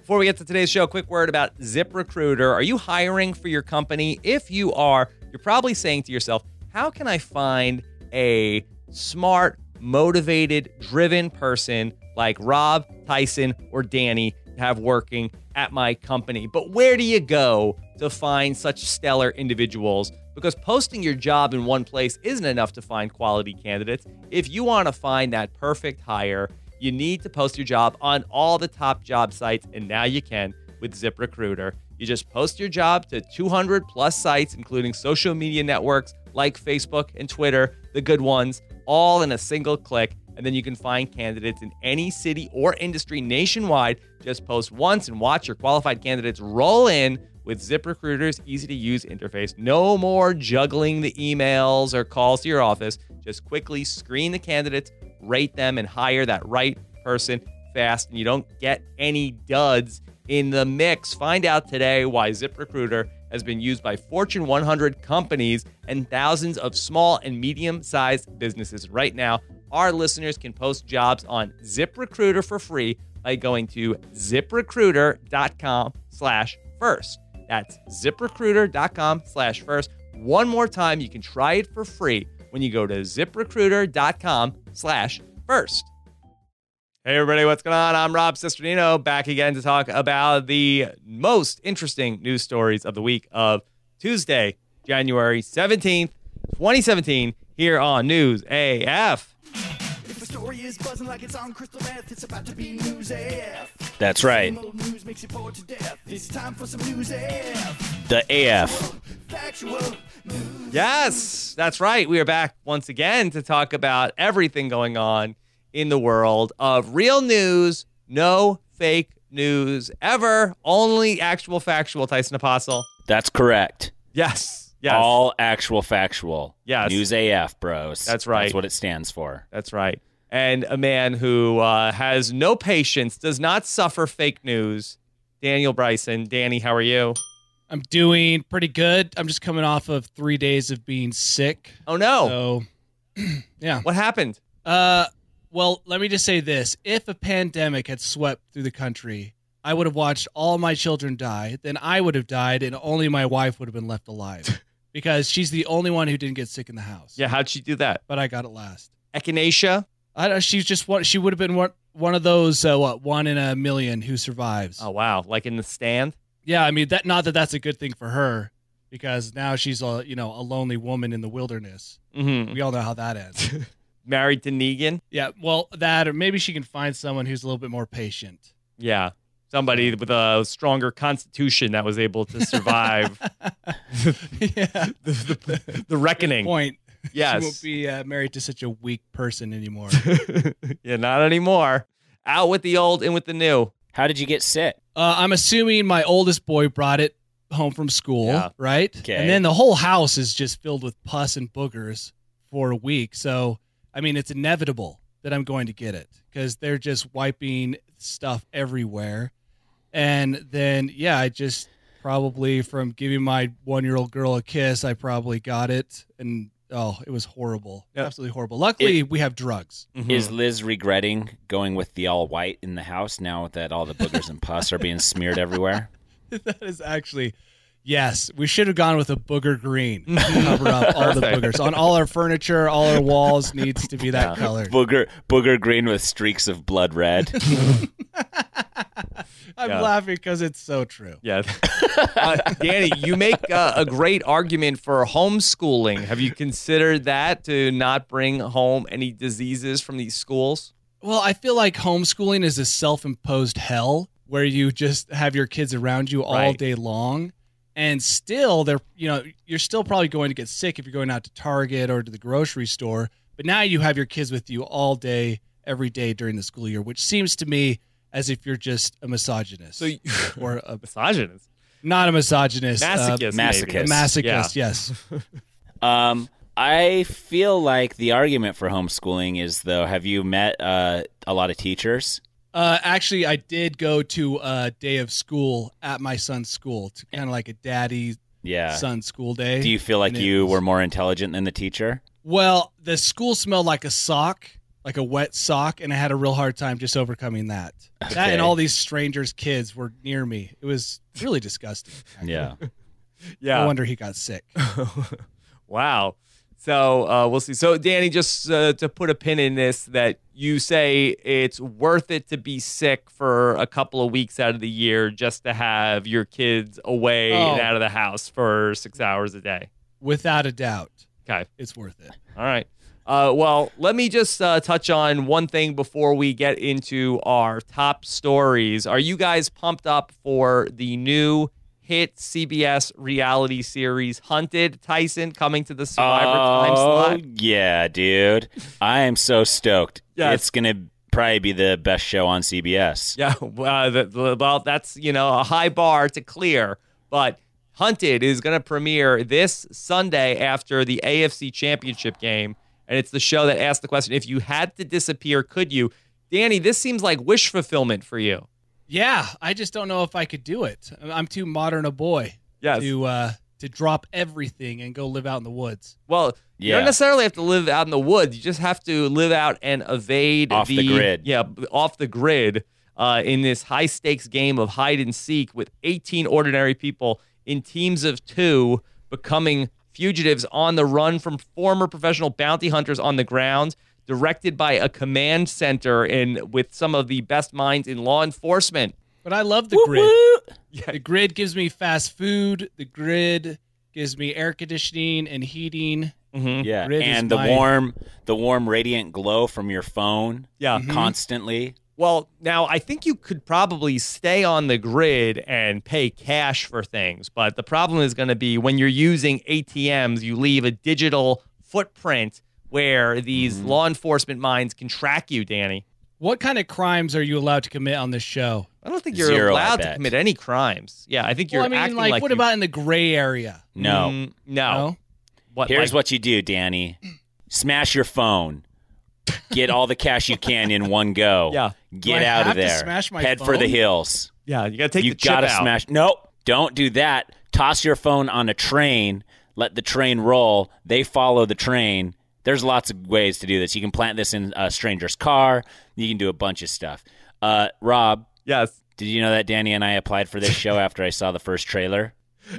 Before we get to today's show, a quick word about ZipRecruiter. Are you hiring for your company? If you are, you're probably saying to yourself, how can I find a smart, motivated, driven person like Rob, Tyson, or Danny to have working at my company? But where do you go to find such stellar individuals? Because posting your job in one place isn't enough to find quality candidates. If you want to find that perfect hire, you need to post your job on all the top job sites, and now you can with ZipRecruiter. You just post your job to 200 plus sites, including social media networks like Facebook and Twitter, the good ones, all in a single click, and then you can find candidates in any city or industry nationwide. Just post once and watch your qualified candidates roll in with ZipRecruiter's easy-to-use interface. No more juggling the emails or calls to your office. Just quickly screen the candidates, rate them, and hire that right person fast, and you don't get any duds in the mix. Find out today why ZipRecruiter has been used by Fortune 100 companies and thousands of small and medium-sized businesses. Right now, our listeners can post jobs on ZipRecruiter for free by going to ZipRecruiter.com/first. That's ZipRecruiter.com/first. One more time, you can try it for free when you go to ZipRecruiter.com/first. Hey everybody, what's going on? I'm Rob Cesternino, back again to talk about the most interesting news stories of the week of Tuesday, January 17th, 2017, here on News AF. If the story is buzzing like it's on crystal meth, it's about to be News AF. That's right. Same old news makes you bored to death. It's time for some News AF. The AF. Factual news. Yes, that's right. We are back once again to talk about everything going on in the world of real news, no fake news ever, only actual factual, Tyson Apostle. That's correct. Yes. All actual factual. Yes. News AF, bros. That's right. That's what it stands for. That's right. And a man who has no patience, does not suffer fake news, Daniel Bryson. Danny, how are you? I'm doing pretty good. I'm just coming off of 3 days of being sick. Oh, no. So, yeah. What happened? Well, let me just say this. If a pandemic had swept through the country, I would have watched all my children die, then I would have died, and only my wife would have been left alive. Because she's the only one who didn't get sick in the house. Yeah, how'd she do that? But I got it last. Echinacea? I don't. She's just one. She would have been one of those. 1 in a million who survives. Oh, wow. Like in The Stand? Yeah, I mean not that that's a good thing for her, because now she's a lonely woman in the wilderness. Mm-hmm. We all know how that ends. Married to Negan? Yeah, well, that, or maybe she can find someone who's a little bit more patient. Yeah. Somebody with a stronger constitution that was able to survive Yeah, the reckoning. good point. Yes. She won't be married to such a weak person anymore. Yeah, not anymore. Out with the old, in with the new. How did you get sick? I'm assuming my oldest boy brought it home from school, Yeah. right? Okay. And then the whole house is just filled with pus and boogers for a week. So, I mean, it's inevitable that I'm going to get it because they're just wiping stuff everywhere. And then, yeah, I just probably, from giving my 1-year-old girl a kiss, I probably got it. And, oh, it was horrible. Yep. Absolutely horrible. Luckily, we have drugs. Mhm. Is Liz regretting going with the all white in the house now that all the boogers and pus are being smeared everywhere? That is actually, yes, we should have gone with a booger green to cover up all the Perfect. boogers. On all our furniture, all our walls needs to be that color. Booger green with streaks of blood red. I'm Yeah. laughing because it's so true. Yeah. Danny, you make a great argument for homeschooling. Have you considered that to not bring home any diseases from these schools? Well, I feel like homeschooling is a self-imposed hell where you just have your kids around you all Right. day long. And still, you're still probably going to get sick if you're going out to Target or to the grocery store. But now you have your kids with you all day, every day during the school year, which seems to me as if you're just a misogynist. So, or a, misogynist. not a misogynist. Masochist. masochist. maybe. A masochist, Yeah. yes. I feel like the argument for homeschooling is, though, have you met a lot of teachers? Actually, I did go to a day of school at my son's school, to kind of like a daddy-son Yeah. school day. Do you feel like And it you was- were more intelligent than the teacher? Well, the school smelled like a sock. like a wet sock, and I had a real hard time just overcoming that. That Okay. and all these strangers' kids were near me. It was really disgusting. Yeah. Yeah. No wonder he got sick. Wow. So we'll see. So Danny, just to put a pin in this, that you say it's worth it to be sick for a couple of weeks out of the year just to have your kids away and out of the house for 6 hours a day. Without a doubt. Okay. It's worth it. All right. Well, let me just touch on one thing before we get into our top stories. Are you guys pumped up for the new hit CBS reality series Hunted, Tyson, coming to the Survivor time slot? Yeah, dude. I am so stoked. Yes. It's going to probably be the best show on CBS. Yeah, well, that's, a high bar to clear, but Hunted is going to premiere this Sunday after the AFC Championship game, and it's the show that asks the question, if you had to disappear, could you? Danny, this seems like wish fulfillment for you. Yeah, I just don't know if I could do it. I'm too modern a boy Yes. to drop everything and go live out in the woods. Well, you Yeah. don't necessarily have to live out in the woods. You just have to live out and evade Off the grid. Yeah, off the grid in this high-stakes game of hide and seek with 18 ordinary people in teams of 2 becoming fugitives on the run from former professional bounty hunters on the ground, directed by a command center and with some of the best minds in law enforcement. But I love the Woo grid. woo. The grid gives me fast food. The grid gives me air conditioning and heating. Yeah, Grid is and my- the warm radiant glow from your phone Yeah. constantly. Well, now I think you could probably stay on the grid and pay cash for things, but the problem is going to be when you're using ATMs, you leave a digital footprint where these law enforcement minds can track you, Danny. What kind of crimes are you allowed to commit on this show? I don't think you're 0, I allowed to bet. commit any crimes. Yeah, I think you're Well, I mean, acting like, like what you- about in the gray area? No. No. No? What, Here's like- what you do, Danny. Smash your phone. Get all the cash you can in one go. Yeah. Get Do I out have of to there. smash my Head for the phone? hills. Yeah, you got to take You the chip gotta out. smash. Nope. Don't do that. Toss your phone on a train. Let the train roll. They follow the train. There's lots of ways to do this. You can plant this in a stranger's car. You can do a bunch of stuff. Rob, Yes. did you know that Danny and I applied for this show after I saw the first trailer?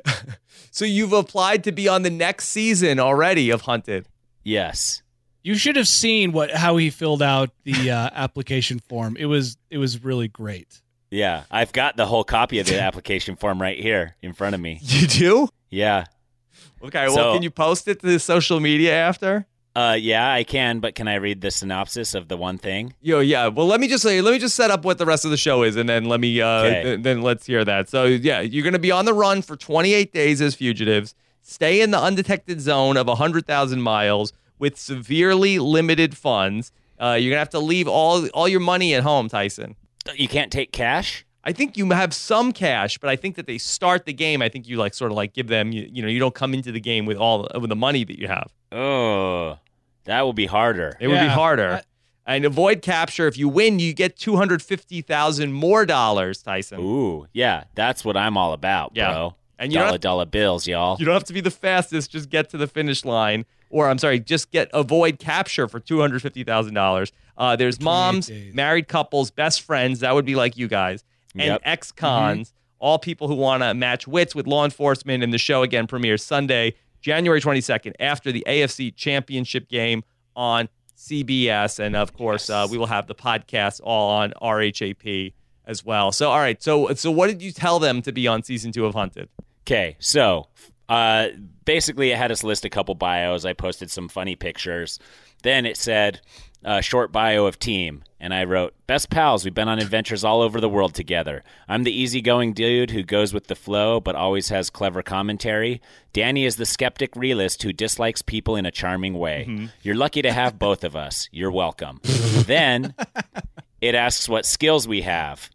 So you've applied to be on the next season already of Hunted. Yes. You should have seen how he filled out the application form. It was really great. Yeah. I've got the whole copy of the application form right here in front of me. You do? Yeah. Okay, well, So- can you post it to the social media after? Yeah, I can, but can I read the synopsis of the one thing? Yeah. Well, let me just set up what the rest of the show is, and then Okay. then let's hear that. So, yeah, you're going to be on the run for 28 days as fugitives. Stay in the undetected zone of 100,000 miles with severely limited funds. You're going to have to leave all your money at home, Tyson. You can't take cash? I think you have some cash, but I think that they start the game. I think you give them. You don't come into the game with with the money that you have. Oh, that will be harder. It would be Yeah. harder. And avoid capture. If you win, you get $250,000 more dollars, Tyson. Ooh, yeah, that's what I'm all about, Yeah. bro. And you don't dollar bills, y'all. You don't have to be the fastest. Just get to the finish line. Or, I'm sorry, just avoid capture for $250,000. There's moms, days. married couples, best friends. That would be like you guys. And Yep. ex-cons, all people who want to match wits with law enforcement. And the show, again, premieres Sunday, January 22nd, after the AFC Championship game on CBS. And, of course, we will have the podcast all on RHAP as well. So, all right. So what did you tell them to be on season 2 of Hunted? Okay, so basically, it had us list a couple bios. I posted some funny pictures. Then it said, short bio of team. And I wrote, best pals, we've been on adventures all over the world together. I'm the easygoing dude who goes with the flow, but always has clever commentary. Danny is the skeptic realist who dislikes people in a charming way. You're lucky to have both of us. You're welcome. Then it asks what skills we have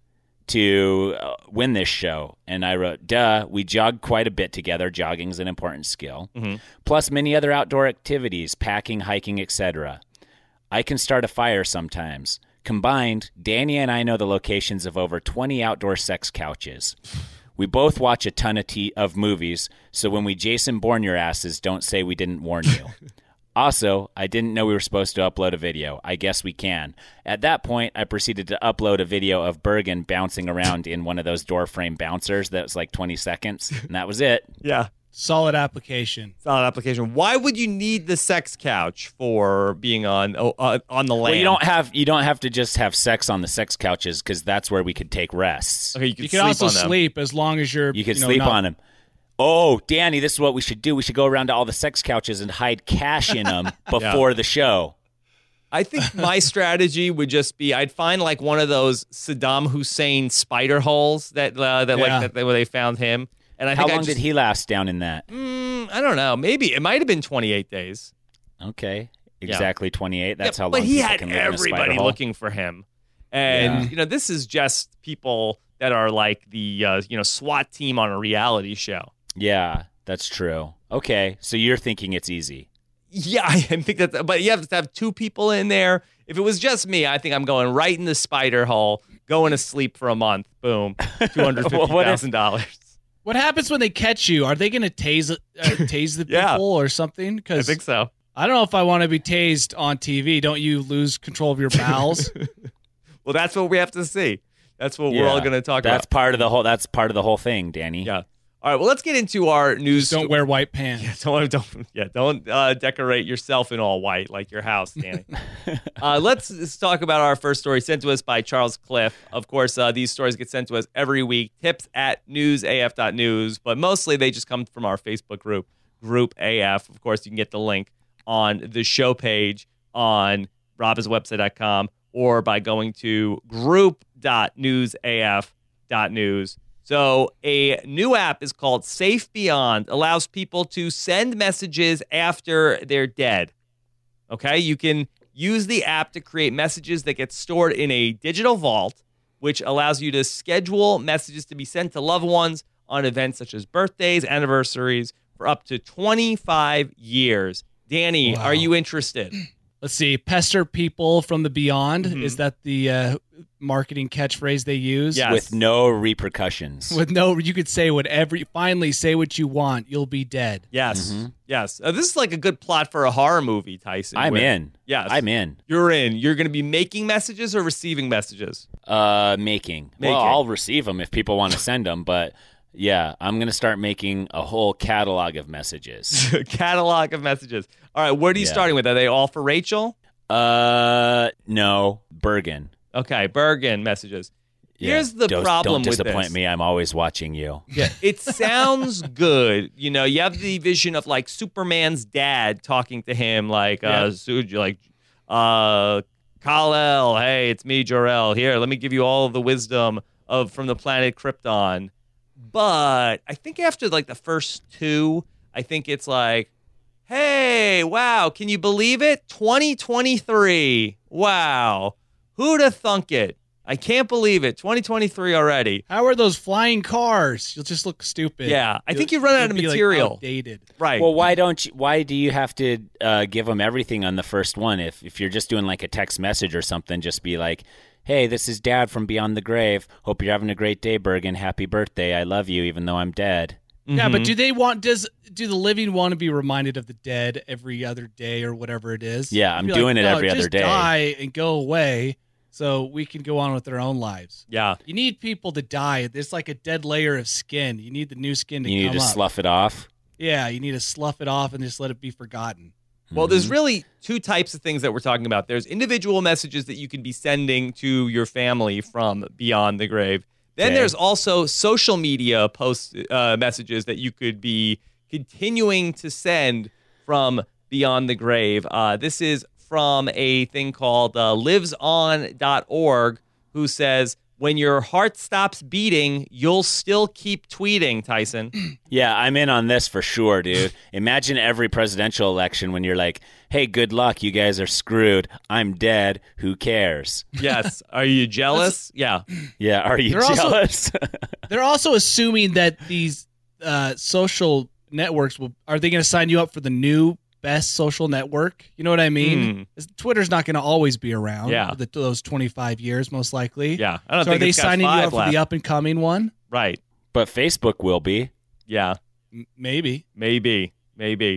to win this show. And I wrote, duh, we jog quite a bit together. Jogging's an important skill. Plus many other outdoor activities, packing, hiking, etc. I can start a fire sometimes. Combined, Danny and I know the locations of over 20 outdoor sex couches. We both watch a ton of movies, so when we Jason Bourne your asses, don't say we didn't warn you. Also, I didn't know we were supposed to upload a video. I guess we can. At that point, I proceeded to upload a video of Bergen bouncing around in one of those door frame bouncers that was like 20 seconds, and that was it. Yeah. Solid application. Solid application. Why would you need the sex couch for being on the land? Well, you don't have to just have sex on the sex couches because that's where we could take rests. Okay, You can also sleep as long as you're. You can sleep on them. Oh, Danny, this is what we should do. We should go around to all the sex couches and hide cash in them before the show. I think my strategy would just be I'd find like one of those Saddam Hussein spider holes that where they found him. And I How think long did he last down in that? I don't know. Maybe it might have been 28 days. Okay, exactly 28. That's how long. But he people had can live in a spider everybody hole. looking for him, and this is just people that are like the SWAT team on a reality show. Yeah, that's true. Okay, so you're thinking it's easy. Yeah, I think that. But you have to have two people in there. If it was just me, I think I'm going right in the spider hole, going to sleep for a month. Boom, $250,000. What happens when they catch you? Are they going to tase the people or something? I think so. I don't know if I want to be tased on TV. Don't you lose control of your bowels? Well, that's what we have to see. That's what we're all going to talk about. That's part of the whole thing, Danny. Yeah. All right. Well, let's get into our news. Don't wear white pants. Don't decorate yourself in all white like your house, Danny. Let's talk about our first story sent to us by Charles Cliff. Of course, these stories get sent to us every week. Tips at newsaf.news, but mostly they just come from our Facebook Group AF. Of course, you can get the link on the show page on robhasawebsite.com or by going to group.newsaf.news. So a new app is called Safe Beyond, allows people to send messages after they're dead. Okay, you can use the app to create messages that get stored in a digital vault, which allows you to schedule messages to be sent to loved ones on events such as birthdays, anniversaries, for up to 25 years. Danny, Are you interested? Let's see. Pester people from the beyond. Mm-hmm. Is that the marketing catchphrase they use? Yes. With no repercussions. You could say whatever. Finally, say what you want. You'll be dead. Yes. Mm-hmm. Yes. This is like a good plot for a horror movie, Tyson. I'm in. Yes. I'm in. You're in. You're going to be making messages or receiving messages? Making. Well, I'll receive them if people want to send them, but... Yeah, I'm going to start making a whole catalog of messages. Catalog of messages. All right, what are you starting with? Are they all for Rachel? No, Bergen. Okay, Bergen messages. Here's the problem with this. Don't disappoint me. I'm always watching you. Yeah, it sounds good. You know, you have the vision of like Superman's dad talking to him like, Kal-El, hey, it's me, Jor-El. Here, let me give you all of the wisdom from the planet Krypton. But I think after like the first two, I think it's like, hey, wow, can you believe it? 2023. Wow. Who'd have thunk it? I can't believe it. 2023 already. How are those flying cars? You'll just look stupid. Yeah, I think you run out of material. Like outdated. Right. Well, why do you have to give them everything on the first one? If you're just doing like a text message or something, just be like, hey, this is Dad from Beyond the Grave. Hope you're having a great day, Bergen. Happy birthday. I love you, even though I'm dead. Mm-hmm. Yeah, but do the living want to be reminded of the dead every other day or whatever it is? Yeah, I'm doing it every other day. Just die and go away so we can go on with our own lives. Yeah. You need people to die. There's like a dead layer of skin. You need the new skin to come up. You need to slough it off? Yeah, you need to slough it off and just let it be forgotten. Well, there's really two types of things that we're talking about. There's individual messages that you can be sending to your family from Beyond the Grave. Then there's also social media post messages that you could be continuing to send from Beyond the Grave. This is from a thing called liveson.org, who says, when your heart stops beating, you'll still keep tweeting, Tyson. Yeah, I'm in on this for sure, dude. Imagine every presidential election when you're like, hey, good luck, you guys are screwed. I'm dead. Who cares? Yes. Are you jealous? Yeah. Yeah, are you jealous? They're also assuming that these social networks are they going to sign you up for the new best social network? You know what I mean? Twitter's not going to always be around for those 25 years, most likely. Yeah. I don't think are they signing you up for the up-and-coming one? Right. But Facebook will be. Yeah. Maybe.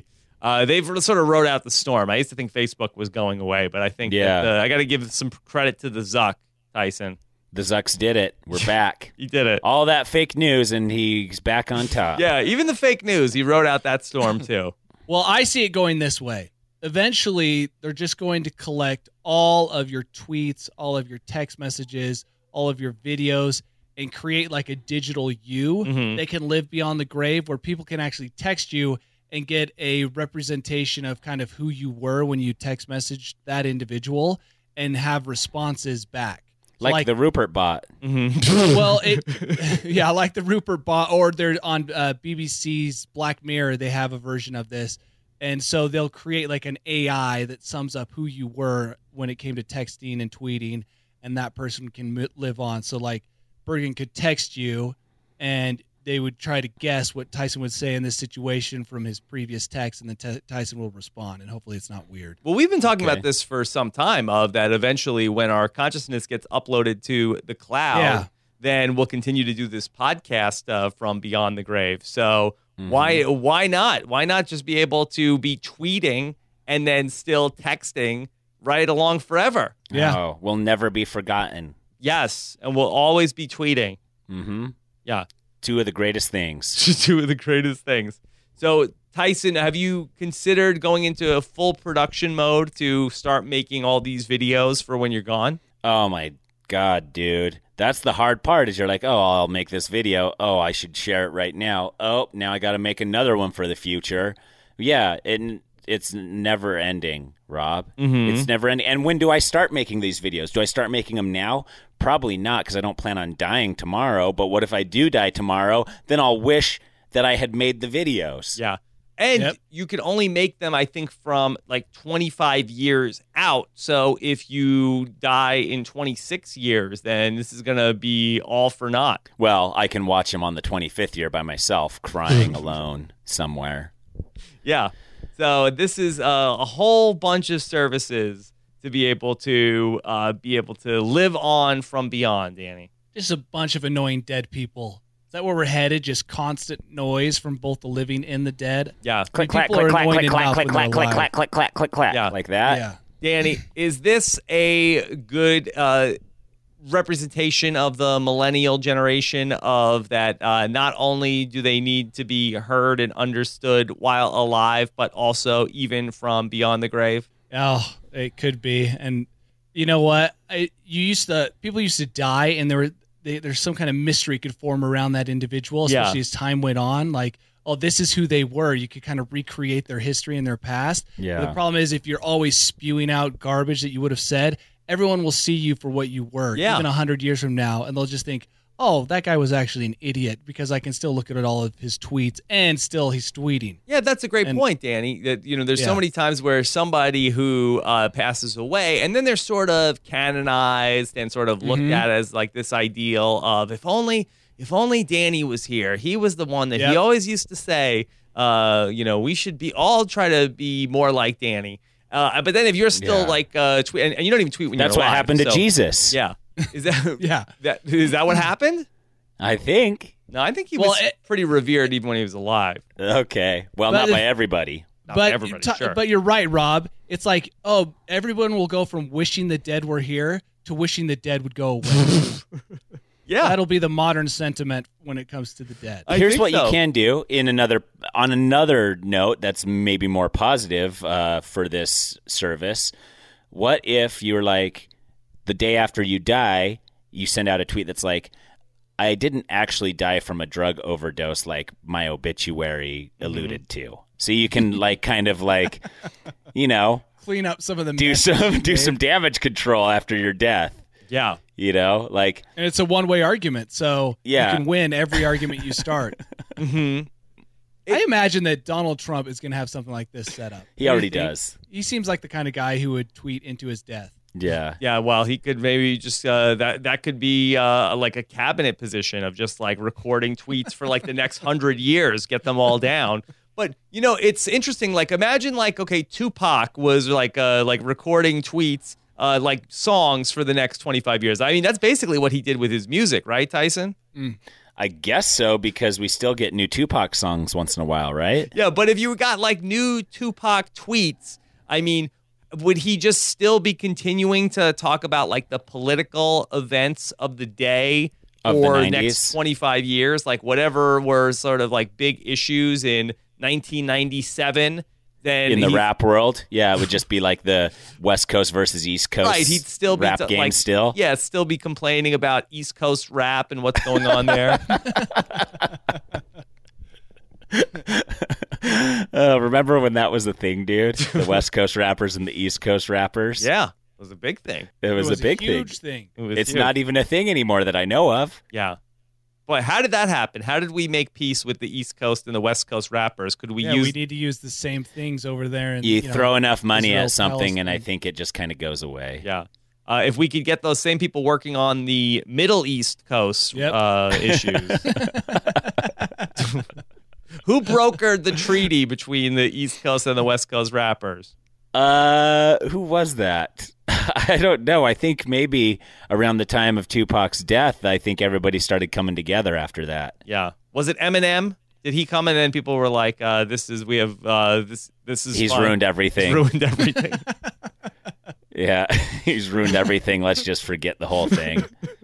They've sort of rode out the storm. I used to think Facebook was going away, but I think that, I got to give some credit to the Zuck, Tyson. The Zucks did it. We're back. He did it. All that fake news, and he's back on top. Yeah, even the fake news, he rode out that storm too. Well, I see it going this way. Eventually, they're just going to collect all of your tweets, all of your text messages, all of your videos, and create like a digital you. Mhm. They can live beyond the grave where people can actually text you and get a representation of kind of who you were when you text messaged that individual and have responses back. So Like the Rupert bot. well, yeah, like the Rupert bot, or they're on BBC's Black Mirror. They have a version of this, and so they'll create like an AI that sums up who you were when it came to texting and tweeting, and that person can live on. So like Bergen could text you, and they would try to guess what Tyson would say in this situation from his previous text, and then Tyson will respond, and hopefully it's not weird. Well, we've been talking Okay. about this for some time, of that eventually when our consciousness gets uploaded to the cloud, Yeah. then we'll continue to do this podcast from Beyond the Grave. So why not? Why not just be able to be tweeting and then still texting right along forever? Yeah. Oh, we'll never be forgotten. Yes, and we'll always be tweeting. Mm-hmm. Yeah. Two of the greatest things. Just two of the greatest things. So, Tyson, have you considered going into a full production mode to start making all these videos for when you're gone? Oh my God, dude. That's the hard part is you're like, oh, I'll make this video. Oh, I should share it right now. Oh, now I got to make another one for the future. Yeah, it's never ending, Rob. Mm-hmm. It's never ending. And when do I start making these videos? Do I start making them now? Probably not, because I don't plan on dying tomorrow. But what if I do die tomorrow? Then I'll wish that I had made the videos. Yeah. And Yep. you can only make them, I think, from like 25 years out. So if you die in 26 years, then this is going to be all for naught. Well, I can watch them on the 25th year by myself, crying alone somewhere. Yeah. So this is a whole bunch of services to be able to live on from beyond, Danny. Just a bunch of annoying dead people. Is that where we're headed? Just constant noise from both the living and the dead? Yeah. Click, clack, People are click, clack, annoying click, clack, enough click, when clack, they're click, alive. clack, click, clack, click, clack. Yeah. Like that? Yeah. Danny, is this a good representation of the millennial generation of that not only do they need to be heard and understood while alive, but also even from beyond the grave? Oh, it could be. And you know what? People used to die, and there's some kind of mystery could form around that individual, Yeah. especially as time went on. Like, oh, this is who they were. You could kind of recreate their history and their past. Yeah. But the problem is, if you're always spewing out garbage that you would have said, everyone will see you for what you were, Yeah. even 100 years from now, and they'll just think, oh, that guy was actually an idiot because I can still look at all of his tweets and still he's tweeting. Yeah, that's a great And- point, Danny. That there's so Yeah. many times where somebody who passes away, and then they're sort of canonized and sort of looked at as like this ideal of if only Danny was here. He was the one that he Yep. always used to say, we should be all try to be more like Danny. But then if you're still Yeah. like tweet, and you don't even tweet when That's you're what alive, happened to so- Jesus. Yeah, is that Yeah. is that what happened? I think. No, I think he Well, was pretty revered even when he was alive. Okay. Well, But not if- by everybody. Not by everybody, sure. But you're right, Rob. It's like, oh, everyone will go from wishing the dead were here to wishing the dead would go away. Yeah, That'll be the modern sentiment when it comes to the dead. I Here's think what so. you can do on another note that's maybe more positive for this service. What if you're like the day after you die, you send out a tweet that's like, I didn't actually die from a drug overdose like my obituary alluded to. So you can like kind of like, Clean up some of the do mess. some damage control after your death. Yeah. Like And it's a one-way argument, so Yeah. you can win every argument you start. Mm-hmm. I imagine that Donald Trump is going to have something like this set up. he What do already you think? does. He seems like the kind of guy who would tweet into his death. Yeah. Yeah, well, he could maybe just that could be like a cabinet position of just like recording tweets for like the next 100 years, get them all down. But it's interesting. Like, imagine like Tupac was like recording tweets, like songs for the next 25 years. I mean, that's basically what he did with his music, right, Tyson? I guess so, because we still get new Tupac songs once in a while, right? Yeah, but if you got like new Tupac tweets, I mean, would he just still be continuing to talk about like the political events of the day Of the for 90s? next 25 years? Like whatever were sort of like big issues in 1997, then In the he- rap world, yeah, it would just be like the West Coast versus East Coast Right, he'd still be rap game like, still. Yeah, still be complaining about East Coast rap and what's going on there. Remember when that was a thing, dude? The West Coast rappers and the East Coast rappers? Yeah, it was a big thing. It was a big huge thing. It was It's huge. not even a thing anymore that I know of. Yeah. But how did that happen? How did we make peace with the East Coast and the West Coast rappers? Could we Yeah, use we need to use the same things over there. And You know, throw enough money Israel, at something, and I Palestine. think it just kind of goes away. Yeah. If we could get those same people working on the Middle East Coast Yep. issues. Who brokered the treaty between the East Coast and the West Coast rappers? Who was that? I don't know. I think maybe around the time of Tupac's death, I think everybody started coming together after that. Yeah. Was it Eminem? Did he come and then people were like, this is He's fun. ruined everything. He's ruined everything. Yeah, he's ruined everything. Let's just forget the whole thing.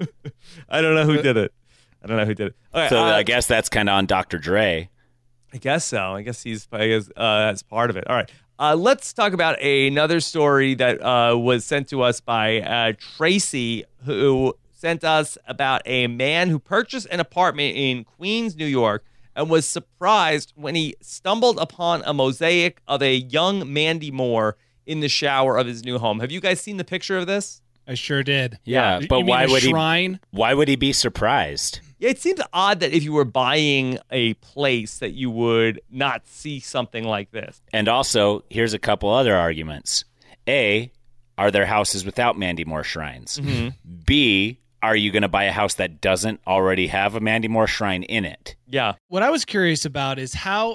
I don't know who did it. Okay, So I guess that's kind of on Dr. Dre. I guess so. I guess that's part of it. All right. Let's talk about another story that was sent to us by Tracy, who sent us about a man who purchased an apartment in Queens, New York, and was surprised when he stumbled upon a mosaic of a young Mandy Moore in the shower of his new home. Have you guys seen the picture of this? I sure did. Yeah, You but mean why a would shrine? Why would he be surprised? Yeah, it seems odd that if you were buying a place that you would not see something like this. And also, here's a couple other arguments. A, are there houses without Mandy Moore shrines? B, are you going to buy a house that doesn't already have a Mandy Moore shrine in it? Yeah. What I was curious about is how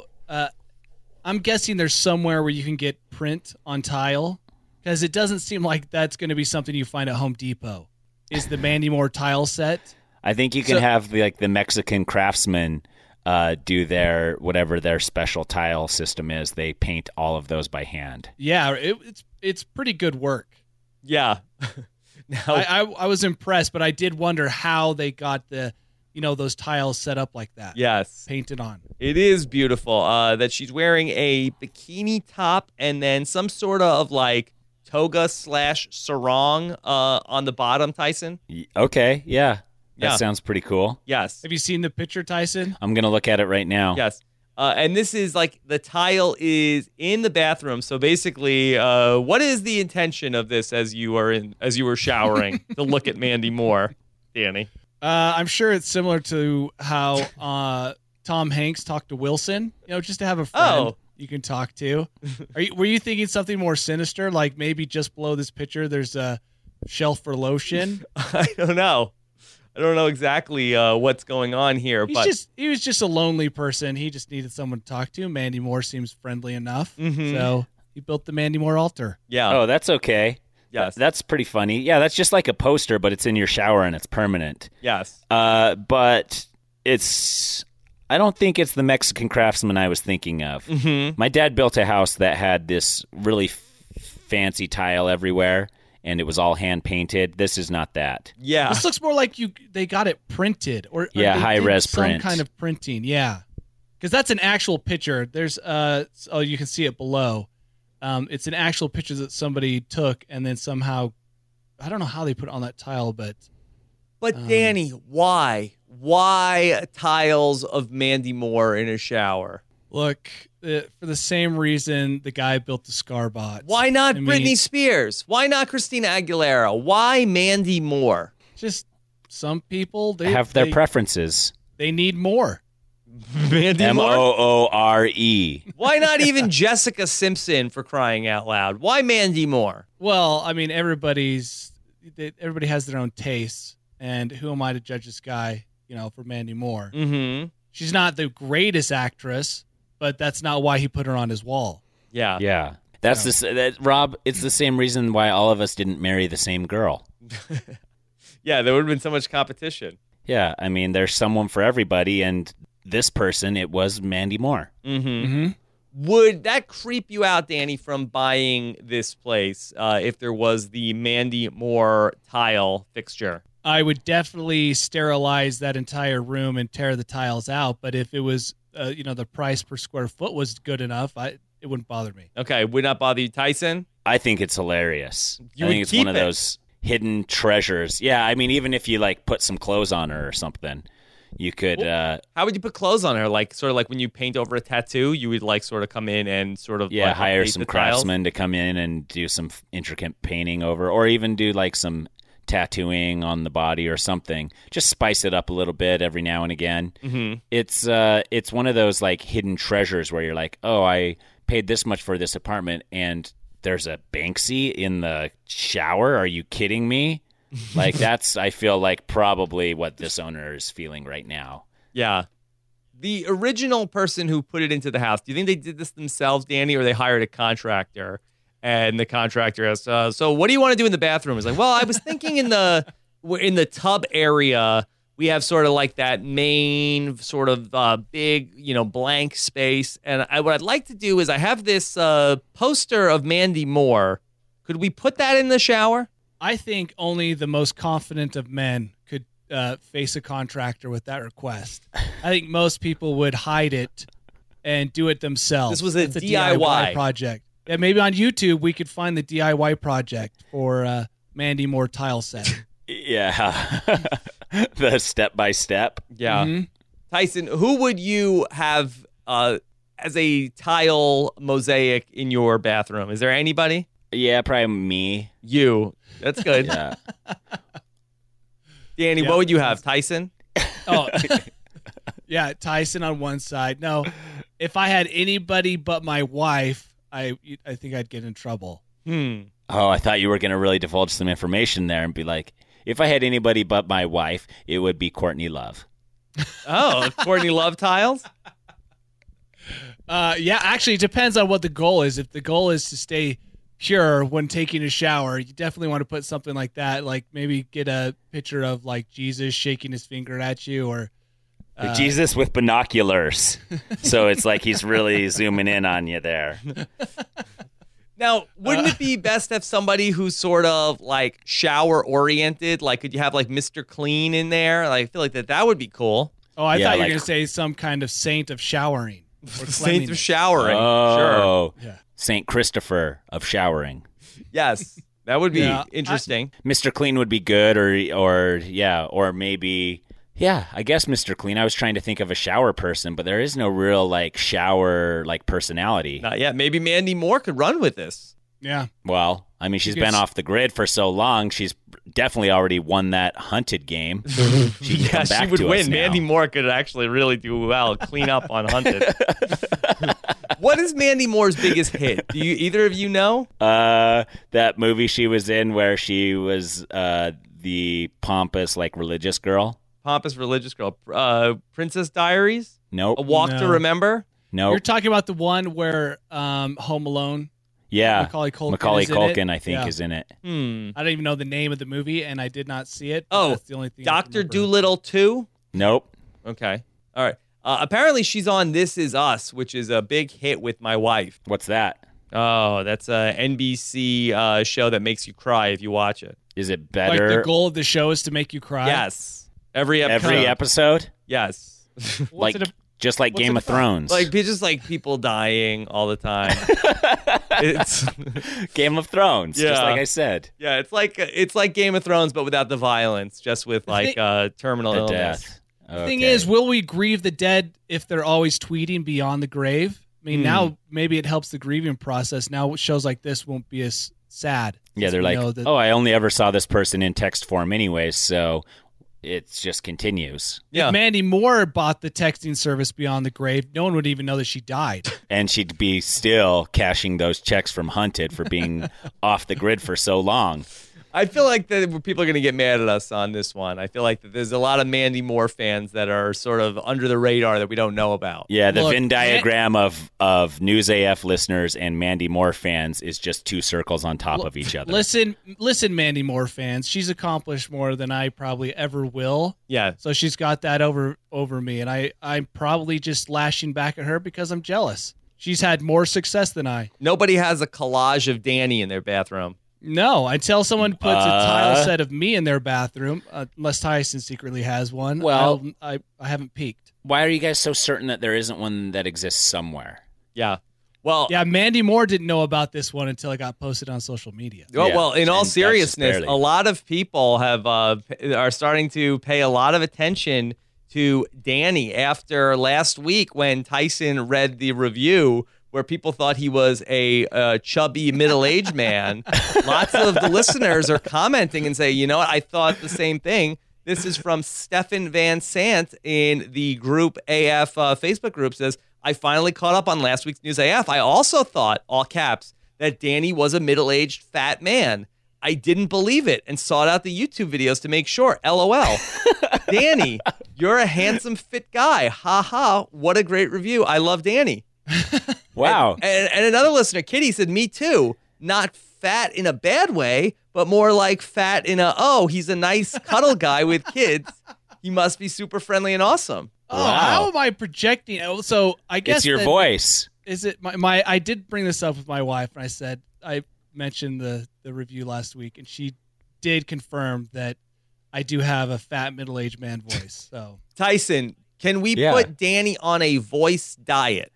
I'm guessing there's somewhere where you can get print on tile, because it doesn't seem like that's going to be something you find at Home Depot. Is the Mandy Moore tile set? I think you can So- have the Mexican craftsmen do whatever their special tile system is. They paint all of those by hand. Yeah, it's pretty good work. Yeah. Now, I was impressed, but I did wonder how they got those tiles set up like that. yes. Painted on. It is beautiful that she's wearing a bikini top and then some sort of like toga / sarong on the bottom, Tyson. Okay, yeah. That Yeah. sounds pretty cool. Yes. Have you seen the picture, Tyson? I'm going to look at it right now. Yes. And this is like the tile is in the bathroom. So basically, what is the intention of this as you were showering to look at Mandy Moore, Danny? I'm sure it's similar to how Tom Hanks talked to Wilson. Just to have a friend you can talk to. Were you thinking something more sinister, like maybe just below this picture there's a shelf for lotion? I don't know. I don't know exactly what's going on here, but He was just a lonely person. He just needed someone to talk to. Mandy Moore seems friendly enough, Mhm. so he built the Mandy Moore altar. yeah, Oh, that's okay. yes, That's pretty funny. Yeah, that's just like a poster, but it's in your shower and it's permanent. yes. But I don't think it's the Mexican craftsman I was thinking of. Mm-hmm. My dad built a house that had this really fancy tile everywhere, and it was all hand painted. This is not that. Yeah, This looks more like they got it printed, or Yeah, they high-res did some print. kind of printing. Yeah, because that's an actual picture. There's you can see it below. It's an actual picture that somebody took, and then somehow, I don't know how they put it on that tile, but Danny, why? Why tiles of Mandy Moore in a shower? look, for the same reason the guy built the Scarbot. Why not I mean, Britney Spears? Why not Christina Aguilera? Why Mandy Moore? Just some people Have their preferences. they need more. Mandy Moore? Moore. Why not even Jessica Simpson, for crying out loud? Why Mandy Moore? Well, I mean, everybody has their own tastes, and who am I to judge this guy? For Mandy Moore. Mm-hmm. She's not the greatest actress, but that's not why he put her on his wall. Yeah. Yeah. That's Rob, it's the same reason why all of us didn't marry the same girl. Yeah, there would have been so much competition. Yeah, I mean, there's someone for everybody, and this person, it was Mandy Moore. Would that creep you out, Danny, from buying this place if there was the Mandy Moore tile fixture? I would definitely sterilize that entire room and tear the tiles out. But if it was, the price per square foot was good enough, it wouldn't bother me. Okay, would not bother you, Tyson? I think it's hilarious. You I would think it's keep one of it. those hidden treasures. Yeah, I mean, even if you like put some clothes on her or something, you could. How would you put clothes on her? Like sort of like when you paint over a tattoo, you would like sort of come in and sort of like, hire update some the tiles? craftsmen to come in and do some intricate painting over, or even do like some tattooing on the body or something. Just spice it up a little bit every now and again. Mm-hmm. It's one of those like hidden treasures where you're like, oh, I paid this much for this apartment, and there's a Banksy in the shower. Are you kidding me? Like that's, I feel like probably what this owner is feeling right now. Yeah. The original person who put it into the house, do you think they did this themselves, Danny, or they hired a contractor? And the contractor asked, so what do you want to do in the bathroom? It's like, well, I was thinking in the tub area, we have sort of like that main sort of big, blank space. And what I'd like to do is I have this poster of Mandy Moore. Could we put that in the shower? I think only the most confident of men could face a contractor with that request. I think most people would hide it and do it themselves. This was a It's DIY project. Yeah, maybe on YouTube we could find the DIY project for Mandy Moore tile set. Yeah. The step by step. Yeah. Mm-hmm. Tyson, who would you have as a tile mosaic in your bathroom? Is there anybody? Yeah, probably me. You. That's good. Yeah. Danny, Yeah. what would you have? Tyson? Oh, yeah, Tyson on one side. No, if I had anybody but my wife, I think I'd get in trouble. Oh, I thought you were going to really divulge some information there and be like, if I had anybody but my wife, it would be Courtney Love. Oh, Courtney Love tiles? Yeah, actually, it depends on what the goal is. If the goal is to stay pure when taking a shower, you definitely want to put something like that. Like maybe get a picture of like Jesus shaking his finger at you, or Jesus with binoculars. So it's like he's really zooming in on you there. Now, wouldn't it be best to have somebody who's sort of like shower oriented? Like, could you have like Mr. Clean in there? Like, I feel like that would be cool. oh, I Yeah, thought you were like- going to say some kind of saint of showering. or Saint of cleanliness. showering. Sure. Oh, Yeah. St. Christopher of showering. Yes. That would be Yeah, interesting. Mr. Clean would be good, or maybe, I guess Mr. Clean. I was trying to think of a shower person, but there is no real like shower like personality. Not yet. Maybe Mandy Moore could run with this. Yeah. Well, I mean, she's You could been s- off the grid for so long. She's definitely already won that hunted game. She can come She back would to us win. now. Mandy Moore could actually really do well. Clean up on Hunted. What is Mandy Moore's biggest hit? Do you either of you know? That movie she was in where she was the pompous like religious girl. Pompous religious girl. Princess Diaries? Nope. A Walk to No. Remember? Nope. You're talking about the one where Home Alone. Yeah. Macaulay Culkin Macaulay is in it? Culkin, I think, Yeah. is in it. I don't even know the name of the movie, and I did not see it. but Oh, that's the only thing. I can Dr. remember. Doolittle 2? Nope. Okay. All right. Apparently she's on This Is Us, which is a big hit with my wife. What's that? Oh, that's a NBC show that makes you cry if you watch it. Is it Like better the goal of the show is to make you cry. Yes. Every episode. every episode? Yes. What's Like it just like what's Game it of about? Thrones. Like just like people dying all the time. It's Game of Thrones, just Yeah. like I said. yeah, it's like Game of Thrones, but without the violence, just with like terminal The illness. death. The thing is, will we grieve the dead if they're always tweeting beyond the grave? I mean, now maybe it helps the grieving process. Now shows like this won't be as sad. Yeah, since they're we like, know that- oh, I only ever saw this person in text form anyways, so it just continues. Yeah. If Mandy Moore bought the texting service beyond the grave, no one would even know that she died. And she'd be still cashing those checks from Hunted for being off the grid for so long. I feel like that people are going to get mad at us on this one. I feel like that there's a lot of Mandy Moore fans that are sort of under the radar that we don't know about. Yeah, the Look, Venn diagram of News AF listeners and Mandy Moore fans is just two circles on top of each other. Listen, Mandy Moore fans. She's accomplished more than I probably ever will. Yeah. So she's got that over me, and I'm probably just lashing back at her because I'm jealous. She's had more success than I. Nobody has a collage of Danny in their bathroom. No, until someone puts a tile set of me in their bathroom, unless Tyson secretly has one. Well- I haven't peeked. Why are you guys so certain that there isn't one that exists somewhere? Yeah. Well, Yeah, Mandy Moore didn't know about this one until it got posted on social media. Well, Yeah, well, in all and that's just seriousness, barely. a lot of people are starting to pay a lot of attention to Danny after last week when Tyson read the review where people thought he was a chubby middle-aged man. Lots of the listeners are commenting and say, you know what, I thought the same thing. This is from Stefan Van Sant in the group AF Facebook group, says, I finally caught up on last week's News AF. I also thought, all caps, that Danny was a middle-aged fat man. I didn't believe it and sought out the YouTube videos to make sure. LOL. Danny, you're a handsome, fit guy. Ha ha. What a great review. I love Danny. Wow. And another listener, Kitty, said, me too. Not fat in a bad way, but more like fat in he's a nice cuddle guy with kids. He must be super friendly and awesome. Oh, Wow. how am I projecting? So I guess It's your that- voice. Is it my? I did bring this up with my wife, and I said I mentioned the review last week, and she did confirm that I do have a fat middle-aged man voice. So Tyson, can we Yeah. put Danny on a voice diet?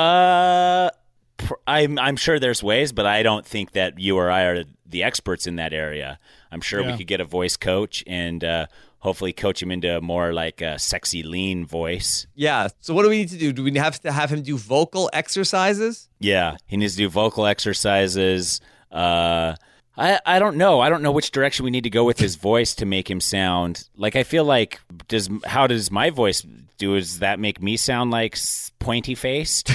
I'm sure there's ways, but I don't think that you or I are the experts in that area. I'm sure we Yeah. could get a voice coach and hopefully coach him into a more like a sexy, lean voice. Yeah. So what do we need to do? Do we have to have him do vocal exercises? Yeah, he needs to do vocal exercises. I don't know. I don't know which direction we need to go with his voice to make him sound like. I feel like how does my voice do? Does that make me sound like pointy faced?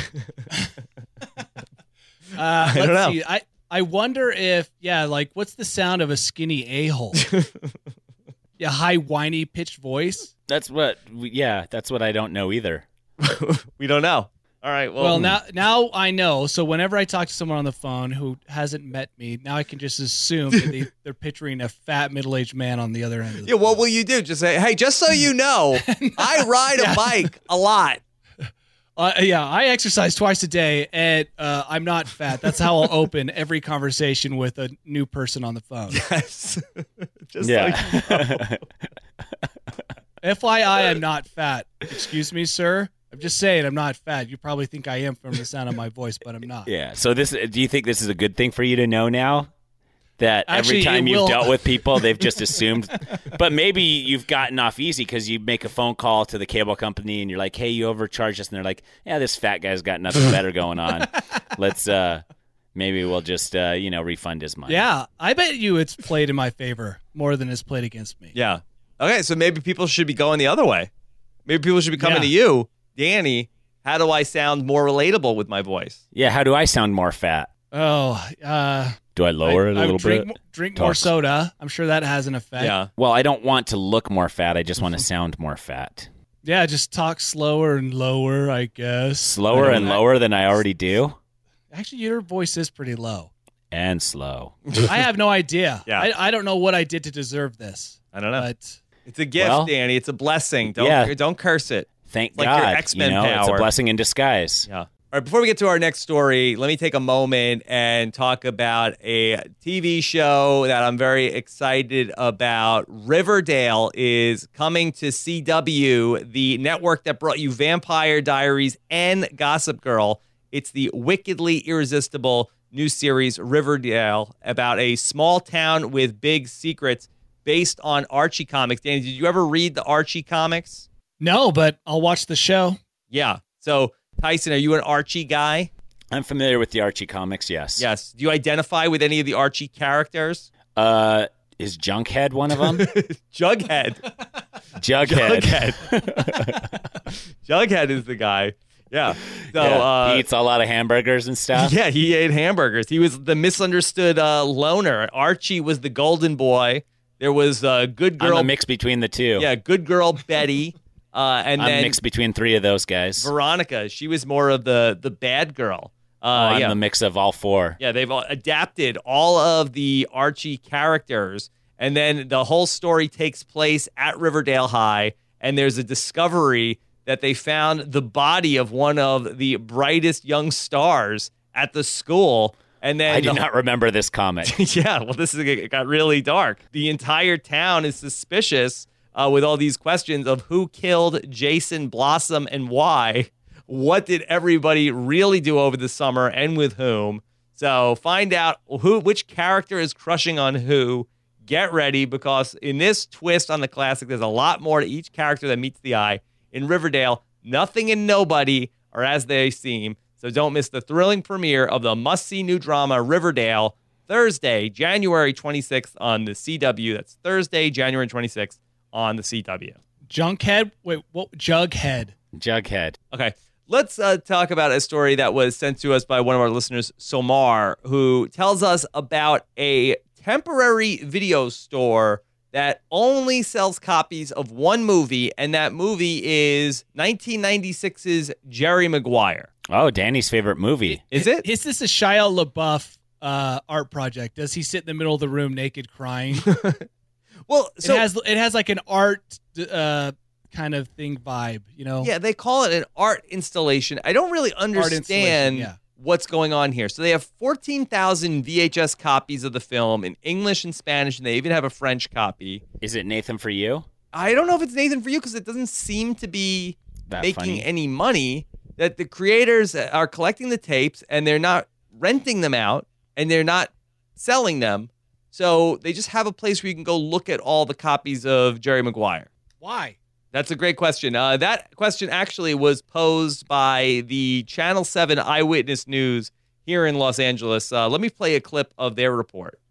let's don't know. see. I wonder if like what's the sound of a skinny a-hole? Yeah, high whiny pitched voice. That's what I don't know either. We don't know. All right. Well, now I know. So whenever I talk to someone on the phone who hasn't met me, now I can just assume that they're picturing a fat middle-aged man on the other end of the yeah. What will you do? Just say, hey, just so you know, I ride a bike a lot. I exercise twice a day, and I'm not fat. That's how I'll open every conversation with a new person on the phone. Yes. Just Yeah. FYI, I'm not fat. Excuse me, sir. I'm just saying I'm not fat. You probably think I am from the sound of my voice, but I'm not. Yeah. So do you think this is a good thing for you to know now? That Actually, every time it you've will- dealt with people, they've just assumed. But maybe you've gotten off easy because you make a phone call to the cable company and you're like, "Hey, you overcharged us," and they're like, "Yeah, this fat guy's got nothing better going on. Let's maybe we'll just refund his money." Yeah, I bet you it's played in my favor more than it's played against me. Yeah. Okay. So maybe people should be going the other way. Maybe people should be coming Yeah. to you, Danny. How do I sound more relatable with my voice? Yeah. How do I sound more fat? Oh, Do I lower it a little drink, bit? Drink more Talks. soda. I'm sure that has an effect. Yeah. Well, I don't want to look more fat. I just want to sound more fat. Yeah, just talk slower and lower, I guess. Slower and lower than I already do, Actually, your voice is pretty low. and slow. I have no idea. Yeah. I don't know what I did to deserve this. I don't know. But It's a gift, Well, Danny. It's a blessing. yeah. Don't curse it. Thank Like your God. X-Men It's a power. blessing in disguise. Yeah. All right, before we get to our next story, let me take a moment and talk about a TV show that I'm very excited about. Riverdale is coming to CW, the network that brought you Vampire Diaries and Gossip Girl. It's the wickedly irresistible new series Riverdale about a small town with big secrets based on Archie comics. Danny, did you ever read the Archie comics? no, but I'll watch the show. Yeah. So, Tyson, are you an Archie guy? I'm familiar with the Archie comics, yes. Yes. Do you identify with any of the Archie characters? Is Junkhead one of them? Jughead. Jughead. Jughead is the guy. Yeah. So Yeah, he eats a lot of hamburgers and stuff. yeah, he ate hamburgers. He was the misunderstood loner. Archie was the golden boy. There was a good girl. I'm a mix between the two. Yeah, good girl Betty. And I'm then mixed between three of those guys. Veronica. She was more of the bad girl. I'm yeah. the mix of all four. Yeah, they've adapted all of the Archie characters, and then the whole story takes place at Riverdale High, and there's a discovery that they found the body of one of the brightest young stars at the school. And then I do not remember this comic. yeah, well, it got really dark. The entire town is suspicious with all these questions of who killed Jason Blossom and why. What did everybody really do over the summer and with whom? So find out which character is crushing on who. Get ready, because in this twist on the classic, there's a lot more to each character that meets the eye. In Riverdale, nothing and nobody are as they seem. So don't miss the thrilling premiere of the must-see new drama Riverdale, Thursday, January 26th on the CW. That's Thursday, January 26th on the CW. Junkhead? Wait, what? Jughead. Jughead. Okay. Let's talk about a story that was sent to us by one of our listeners, Somar, who tells us about a temporary video store that only sells copies of one movie, and that movie is 1996's Jerry Maguire. Oh, Danny's favorite movie. Is it? Is this a Shia LaBeouf art project? Does he sit in the middle of the room naked crying? Well, so it has like an art kind of thing vibe, you know? yeah, they call it an art installation. I don't really understand what's going on here. So they have 14,000 VHS copies of the film in English and Spanish, and they even have a French copy. Is it Nathan for you? I don't know if it's Nathan for you, because it doesn't seem to be That making funny. any money. That the creators are collecting the tapes, and they're not renting them out, and they're not selling them. So they just have a place where you can go look at all the copies of Jerry Maguire. Why? That's a great question. That question actually was posed by the Channel 7 Eyewitness News here in Los Angeles. Let me play a clip of their report.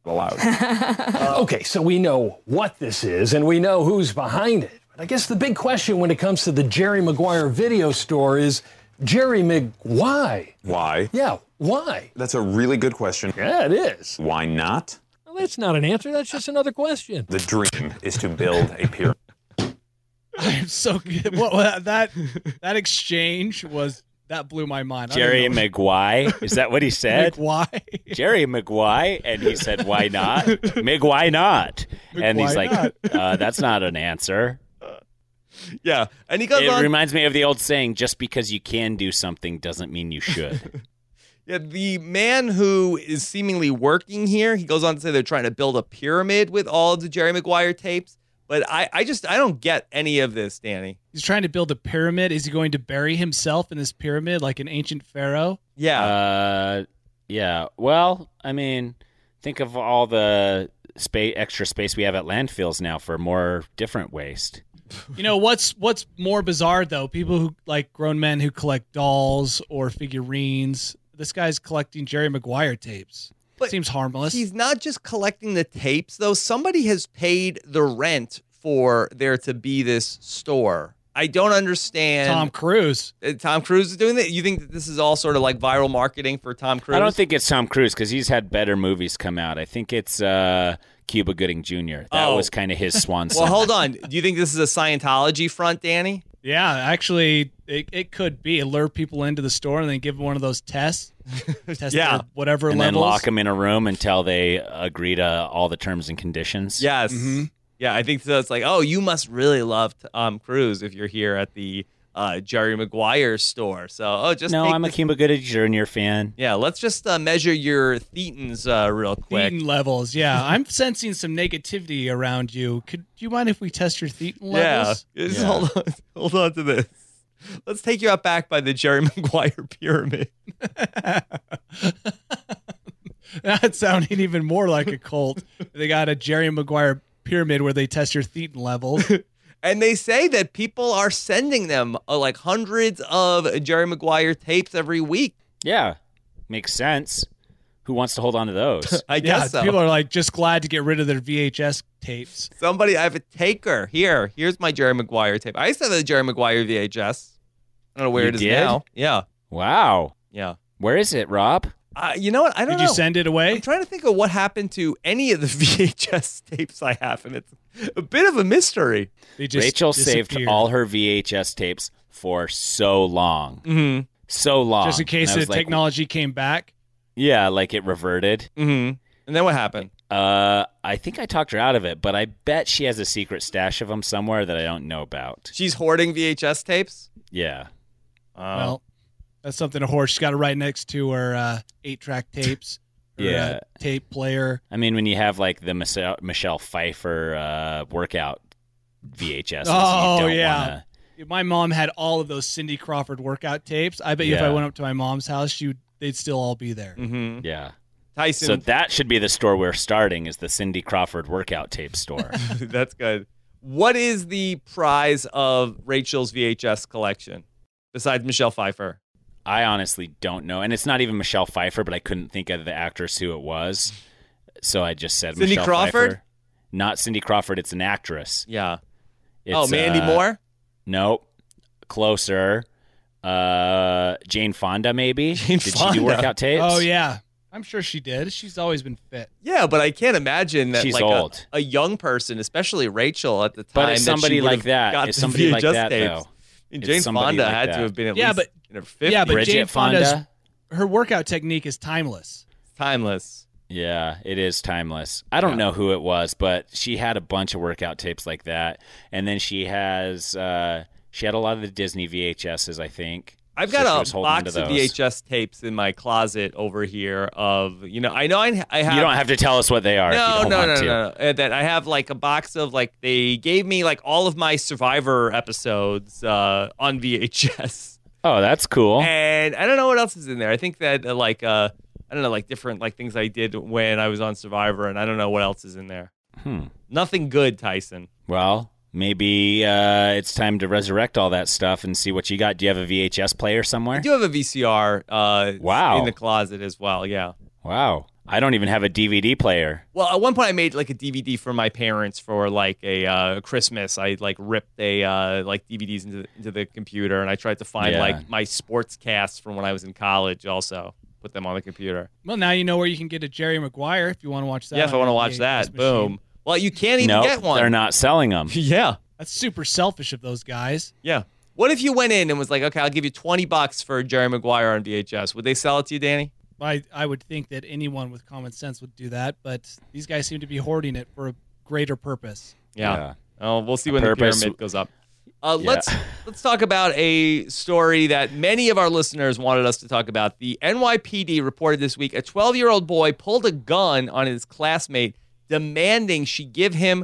Okay, so we know what this is, and we know who's behind it. But I guess the big question when it comes to the Jerry Maguire video store is, Jerry Maguire. Why? Yeah, why? That's a really good question. Yeah, it is. Why not? Well, that's not an answer. That's just another question. The dream is to build a pyramid. I'm so good. What that exchange that blew my mind. Jerry Maguire? Is that what he said? Why? Jerry Maguire? And he said, why not? Why not? And he's like, that's not an answer. Yeah. And he goes It on. reminds me of the old saying, just because you can do something doesn't mean you should. Yeah, the man who is seemingly working here, he goes on to say they're trying to build a pyramid with all of the Jerry Maguire tapes. But I don't get any of this, Danny. He's trying to build a pyramid. Is he going to bury himself in this pyramid like an ancient pharaoh? Yeah. Yeah. Well, I mean, think of all the extra space we have at landfills now for more different waste. You know, what's more bizarre, though? People who like grown men who collect dolls or figurines. This guy's collecting Jerry Maguire tapes. But seems harmless. He's not just collecting the tapes, though. Somebody has paid the rent for there to be this store. I don't understand. Tom Cruise. Tom Cruise is doing that? You think that this is all sort of like viral marketing for Tom Cruise? I don't think it's Tom Cruise because he's had better movies come out. I think it's Cuba Gooding Jr. That was kind of his swan song. Well, hold on. Do you think this is a Scientology front, Danny? Yeah, actually, it could be. Lure people into the store and then give them one of those tests. Test their whatever and levels. then lock them in a room until they agree to all the terms and conditions. Yes. Mm-hmm. Yeah, I think so. It's like, oh, you must really love Tom Cruise if you're here at the Jerry Maguire store. So, I'm a Cuba Gooding Jr. fan. Yeah, let's just measure your thetans real quick. Thetan levels, yeah. I'm sensing some negativity around you. Do you mind if we test your thetan levels? Yeah. Just hold on to this. Let's take you out back by the Jerry Maguire pyramid. That's sounding even more like a cult. They got a Jerry Maguire pyramid where they test your thetan levels. And they say that people are sending them like hundreds of Jerry Maguire tapes every week. Yeah, makes sense. Who wants to hold on to those? I guess so. People are like just glad to get rid of their VHS tapes. I have a taker. Here's my Jerry Maguire tape. I used to have a Jerry Maguire VHS. I don't know where You it is did? now. Yeah. Wow. Yeah. Where is it, Rob? You know what? I don't Did know. you send it away? I'm trying to think of what happened to any of the VHS tapes I have, and it's a bit of a mystery. They just Rachel saved disappeared. all her VHS tapes for so long. Mm-hmm. So long. just in case And I the was like, technology came back. Yeah, like it reverted. Mm-hmm. And then what happened? I think I talked her out of it, but I bet she has a secret stash of them somewhere that I don't know about. She's hoarding VHS tapes? Yeah. Well, that's something to hoard. She's got it right next to her 8-track tapes. Her, Yeah. tape player. I mean, when you have like the Michelle Pfeiffer workout VHS. Oh, you don't yeah. wanna- My mom had all of those Cindy Crawford workout tapes. I bet you if I Yeah. went up to my mom's house, they'd still all be there. Mm-hmm. Yeah. Tyson. So that should be the store we're starting, is the Cindy Crawford workout tape store. That's good. What is the prize of Rachel's VHS collection besides Michelle Pfeiffer? I honestly don't know. And it's not even Michelle Pfeiffer, but I couldn't think of the actress who it was. So I just said Cindy Michelle Crawford? Pfeiffer. Not Cindy Crawford. It's an actress. Yeah. It's, Mandy Moore? Nope. Closer. Jane Fonda, maybe? Jane Did she Fonda. do workout tapes? Oh, yeah. I'm sure she did. She's always been fit. Yeah, but I can't imagine that She's like old. A young person, especially Rachel at the time, But it's somebody that she would like have that. got It's the somebody like VHS that, tapes. though. I mean, It's Jane somebody Fonda like had that. to have been at Yeah, least but- in her 50s. Yeah, but Bridget Jane Fonda's Fonda? her workout technique is timeless. Timeless. Yeah, it is timeless. I don't know who it was, but she had a bunch of workout tapes like that. And then she had a lot of the Disney VHSs, I think. I've So she got was a holding box onto of those. VHS tapes in my closet over here of, I know I have. You don't have to tell us what they are if you don't want to. No. That I have like a box of like, they gave me like all of my Survivor episodes on VHS. Oh, that's cool. And I don't know what else is in there. I think that I don't know, like different like things I did when I was on Survivor, and I don't know what else is in there. Nothing good, Tyson. Well, maybe it's time to resurrect all that stuff and see what you got. Do you have a VHS player somewhere? I do have a VCR Wow. in the closet as well, yeah. Wow. I don't even have a DVD player. Well, at one point I made like a DVD for my parents for like a Christmas. I like ripped a like DVDs into the computer, and I tried to find Yeah. like my sports casts from when I was in college also. Put them on the computer. Well, now you know where you can get a Jerry Maguire if you want to watch that. Yeah, if I on want to your watch VHS that, machine. boom. Well, you can't even No, get one. they're not selling them. Yeah. That's super selfish of those guys. Yeah. What if you went in and was like, okay, I'll give you $20 for Jerry Maguire on VHS? Would they sell it to you, Danny? I would think that anyone with common sense would do that, but these guys seem to be hoarding it for a greater purpose. Yeah. Oh, we'll see A when purpose- the pyramid goes up. Yeah. Let's talk about a story that many of our listeners wanted us to talk about. The NYPD reported this week a 12-year-old boy pulled a gun on his classmate, demanding she give him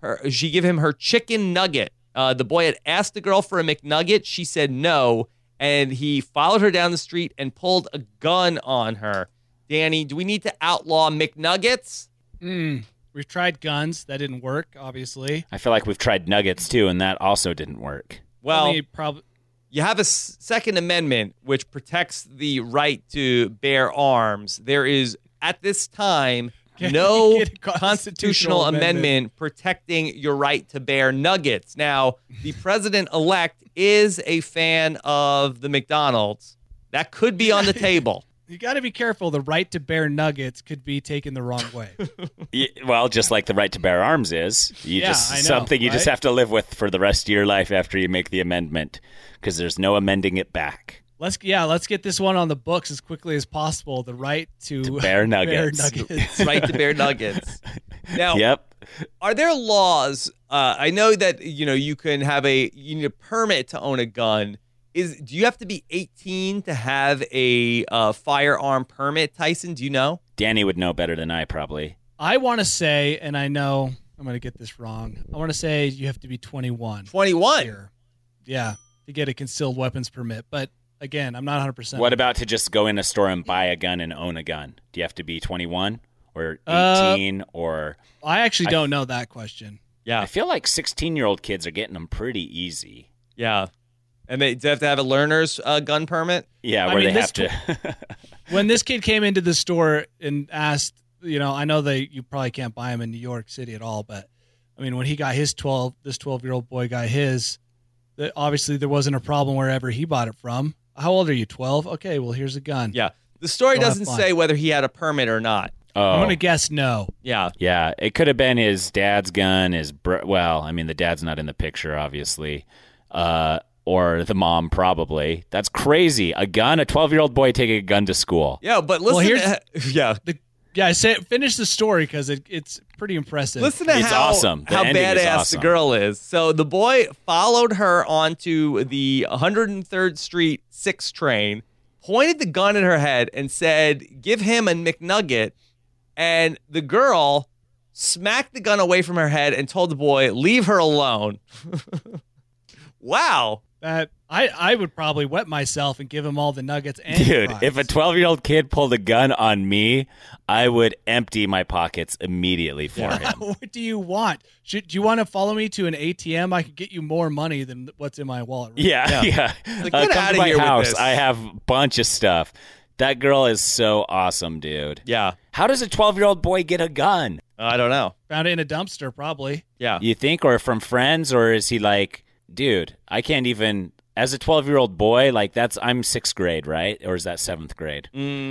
her chicken nugget. The boy had asked the girl for a McNugget. She said no, and he followed her down the street and pulled a gun on her. Danny, do we need to outlaw McNuggets? We've tried guns. That didn't work, obviously. I feel like we've tried nuggets too, and that also didn't work. Well, Probably you have a Second Amendment which protects the right to bear arms. There is, at this time, no Get a constitutional constitutional amendment protecting your right to bear nuggets. Now, the president-elect is a fan of the McDonald's. That could be on the table. you got to be careful. The right to bear nuggets could be taken the wrong way. Well, just like the right to bear arms is. Yeah, I know, Something you just right? have to live with for the rest of your life after you make the amendment, because there's no amending it back. Let's get this one on the books as quickly as possible. The right to bear nuggets. nuggets. Right to bear nuggets. Now, Yep. are there laws? I know that you can have you need a permit to own a gun. Do you have to be 18 to have a firearm permit, Tyson? Do you know? Danny would know better than I probably. I want to say, and I know I'm going to get this wrong. I want to say you have to be 21. 21. Here. Yeah, to get a concealed weapons permit. But again, I'm not 100%. What about to just go in a store and buy a gun and own a gun? Do you have to be 21 or 18 or? I actually don't know that question. Yeah. I feel like 16-year-old kids are getting them pretty easy. Yeah. And they have to have a learner's gun permit? Yeah, I where mean, they this have to. When this kid came into the store and asked, I know you probably can't buy him in New York City at all, but I mean, when he got this 12-year-old boy got his, obviously there wasn't a problem wherever he bought it from. How old are you? 12? Okay, well, here's a gun. Yeah. The story Go have doesn't fun. say whether he had a permit or not. I'm Oh, going to guess no. Yeah. yeah. It could have been his dad's gun. The dad's not in the picture, obviously. Or the mom, probably. That's crazy. A gun? A 12-year-old boy taking a gun to school. Yeah, but listen. Yeah. Finish the story because it's pretty impressive. Listen to It's how awesome. The how ending is badass awesome. the girl is. So the boy followed her onto the 103rd Street 6 train, pointed the gun at her head, and said, "Give him a McNugget." And the girl smacked the gun away from her head and told the boy, "Leave her alone." Wow. That I would probably wet myself and give him all the nuggets and Dude, fries. if a 12-year-old kid pulled a gun on me, I would empty my pockets immediately for him. What do you want? Do you want to follow me to an ATM? I could get you more money than what's in my wallet. Right? Yeah. Like, Come get to outta my here with house. this. I have a bunch of stuff. That girl is so awesome, dude. Yeah. How does a 12-year-old boy get a gun? I don't know. Found it in a dumpster, probably. Yeah. You think, or from friends, or is he like, dude, I can't even, as a 12-year-old boy, like I'm 6th grade, right? Or is that 7th grade?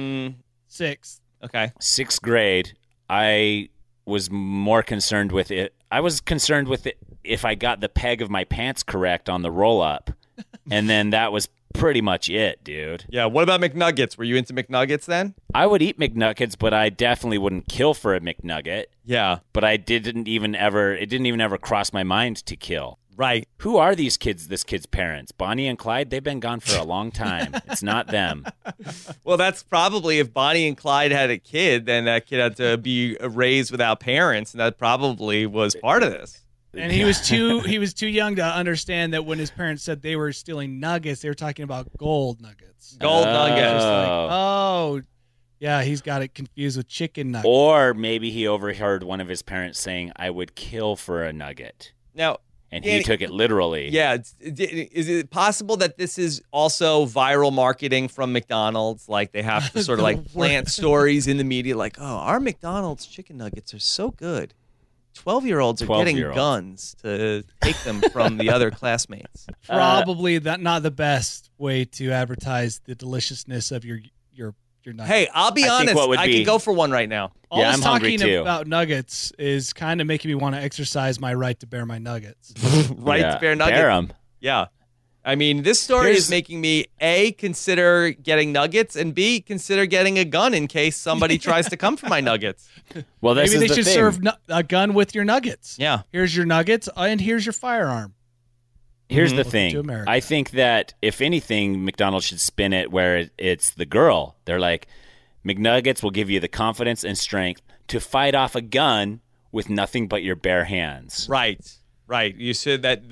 6. Okay. 6th grade, I was more concerned with it. I was concerned with it if I got the peg of my pants correct on the roll-up. And then that was pretty much it, dude. Yeah. What about McNuggets? Were you into McNuggets then? I would eat McNuggets, but I definitely wouldn't kill for a McNugget. Yeah. But it didn't even ever cross my mind to kill. Right. Who are this kid's parents? Bonnie and Clyde? They've been gone for a long time. It's not them. Well, that's probably if Bonnie and Clyde had a kid, then that kid had to be raised without parents, and that probably was part of this. And he was too young to understand that when his parents said they were stealing nuggets, they were talking about gold nuggets. Gold nuggets. Just like, oh, yeah, he's got it confused with chicken nuggets. Or maybe he overheard one of his parents saying, "I would kill for a nugget." Now, And he took it literally. yeah, is it possible that this is also viral marketing from McDonald's? Like they have to sort of like plant stories in the media, like, "Oh, our McDonald's chicken nuggets are so good. 12-year-olds are getting 12-year-olds. guns to take them from the other classmates." Probably not the best way to advertise the deliciousness of your nuggets. Hey, I'll be I think honest. what would I be- could go for one right now. All Yeah, this I'm hungry talking too. about nuggets is kind of making me want to exercise my right to bear my nuggets. Right Yeah. to bear nuggets. Bear 'em. Yeah. I mean, this story Here's- is making me A, consider getting nuggets, and B, consider getting a gun in case somebody tries to come for my nuggets. Well, this Maybe is they the should thing. serve a gun with your nuggets. Yeah. Here's your nuggets, and here's your firearm. Here's the Welcome to thing. America. I think that if anything, McDonald's should spin it where it's the girl. They're like, McNuggets will give you the confidence and strength to fight off a gun with nothing but your bare hands. Right. You said that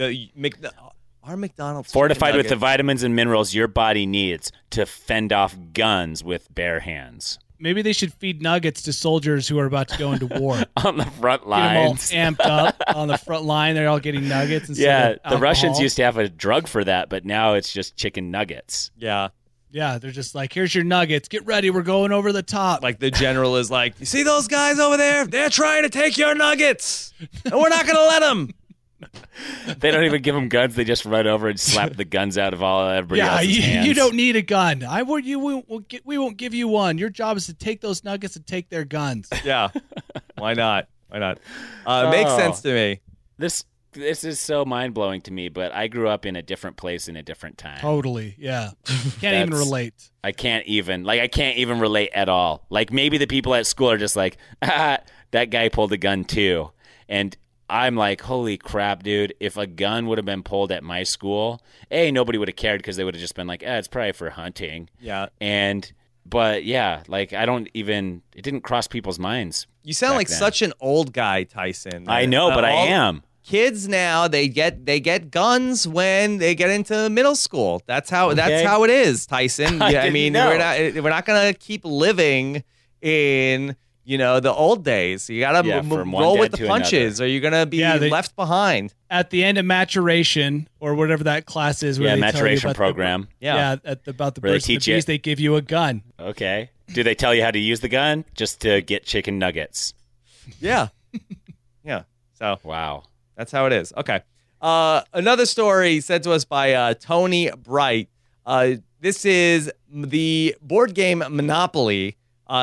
our McDonald's Fortified chicken with the nuggets- vitamins and minerals your body needs to fend off guns with bare hands. Maybe they should feed nuggets to soldiers who are about to go into war. On the front Get them all lines. amped up on the front line. They're all getting nuggets. Instead Yeah, of the Russians alcohol. used to have a drug for that, but now it's just chicken nuggets. Yeah. Yeah, they're just like, here's your nuggets. Get ready. We're going over the top. Like the general is like, "You see those guys over there? They're trying to take your nuggets, and we're not going to let them." They don't even give them guns; they just run over and slap the guns out of everybody yeah, else's hands. you don't need a gun. We won't give you one. Your job is to take those nuggets and take their guns. Yeah. Why not? Makes sense to me. This is so mind blowing to me, but I grew up in a different place in a different time. Totally. Yeah. Can't even That's- relate. I can't even relate at all. Like maybe the people at school are just like, that guy pulled a gun too, and I'm like, holy crap, dude! If a gun would have been pulled at my school, nobody would have cared because they would have just been like, it's probably for hunting. Yeah. But yeah, like it didn't cross people's minds. You sound back like then. such an old guy, Tyson. I know, but I all am. Kids now they get guns when they get into middle school. That's how it is, Tyson. I Yeah, I didn't mean, know. we're not gonna keep living in the old days. You gotta from one roll dad with the to punches, or you're gonna be left behind. At the end of maturation, or whatever that class is, where Yeah, they tell you maturation about program. about the Where they birds and teach the you- bees, they give you a gun. Okay. Do they tell you how to use the gun? Just to get chicken nuggets. Yeah, yeah. So Wow. that's how it is. Okay. Another story sent to us by Tony Bright. This is the board game Monopoly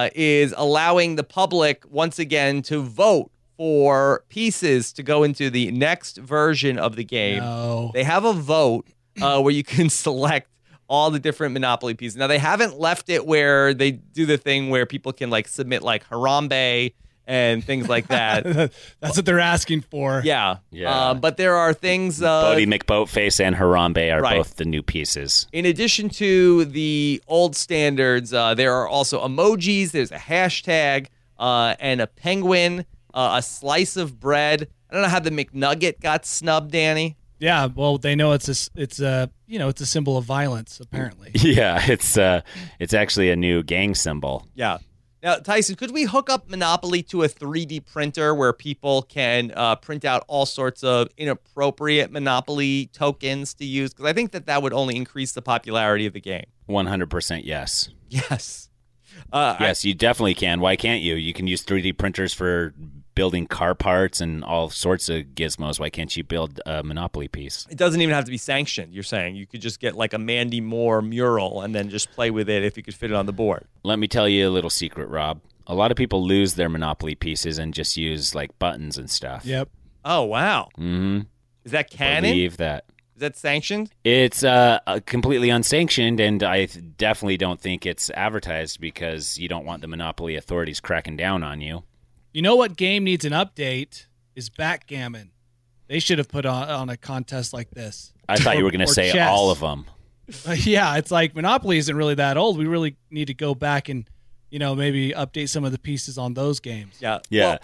is allowing the public once again to vote for pieces to go into the next version of the game. No. They have a vote where you can select all the different Monopoly pieces. Now, they haven't left it where they do the thing where people can like submit like Harambe and things like that. That's what they're asking for. Yeah. Yeah. But there are things... Bodie McBoatface and Harambe are Right. both the new pieces. In addition to the old standards, there are also emojis. There's a hashtag and a penguin, a slice of bread. I don't know how the McNugget got snubbed, Danny. Yeah, well, they know it's a symbol of violence, apparently. Yeah, it's actually a new gang symbol. Yeah. Now, Tyson, could we hook up Monopoly to a 3D printer where people can print out all sorts of inappropriate Monopoly tokens to use? Because I think that would only increase the popularity of the game. 100% yes. Yes. Yes, you definitely can. Why can't you? You can use 3D printers for building car parts and all sorts of gizmos. Why can't you build a Monopoly piece? It doesn't even have to be sanctioned, you're saying. You could just get like a Mandy Moore mural and then just play with it if you could fit it on the board. Let me tell you a little secret, Rob. A lot of people lose their Monopoly pieces and just use like buttons and stuff. Yep. Oh, wow. Mm-hmm. Is that canon? Believe that. Is that sanctioned? It's completely unsanctioned, and I definitely don't think it's advertised because you don't want the Monopoly authorities cracking down on you. You know what game needs an update is backgammon. They should have put on a contest like this. I thought you were going to Or say chess. all of them. Yeah, it's like Monopoly isn't really that old. We really need to go back and, maybe update some of the pieces on those games. Yeah. Yeah.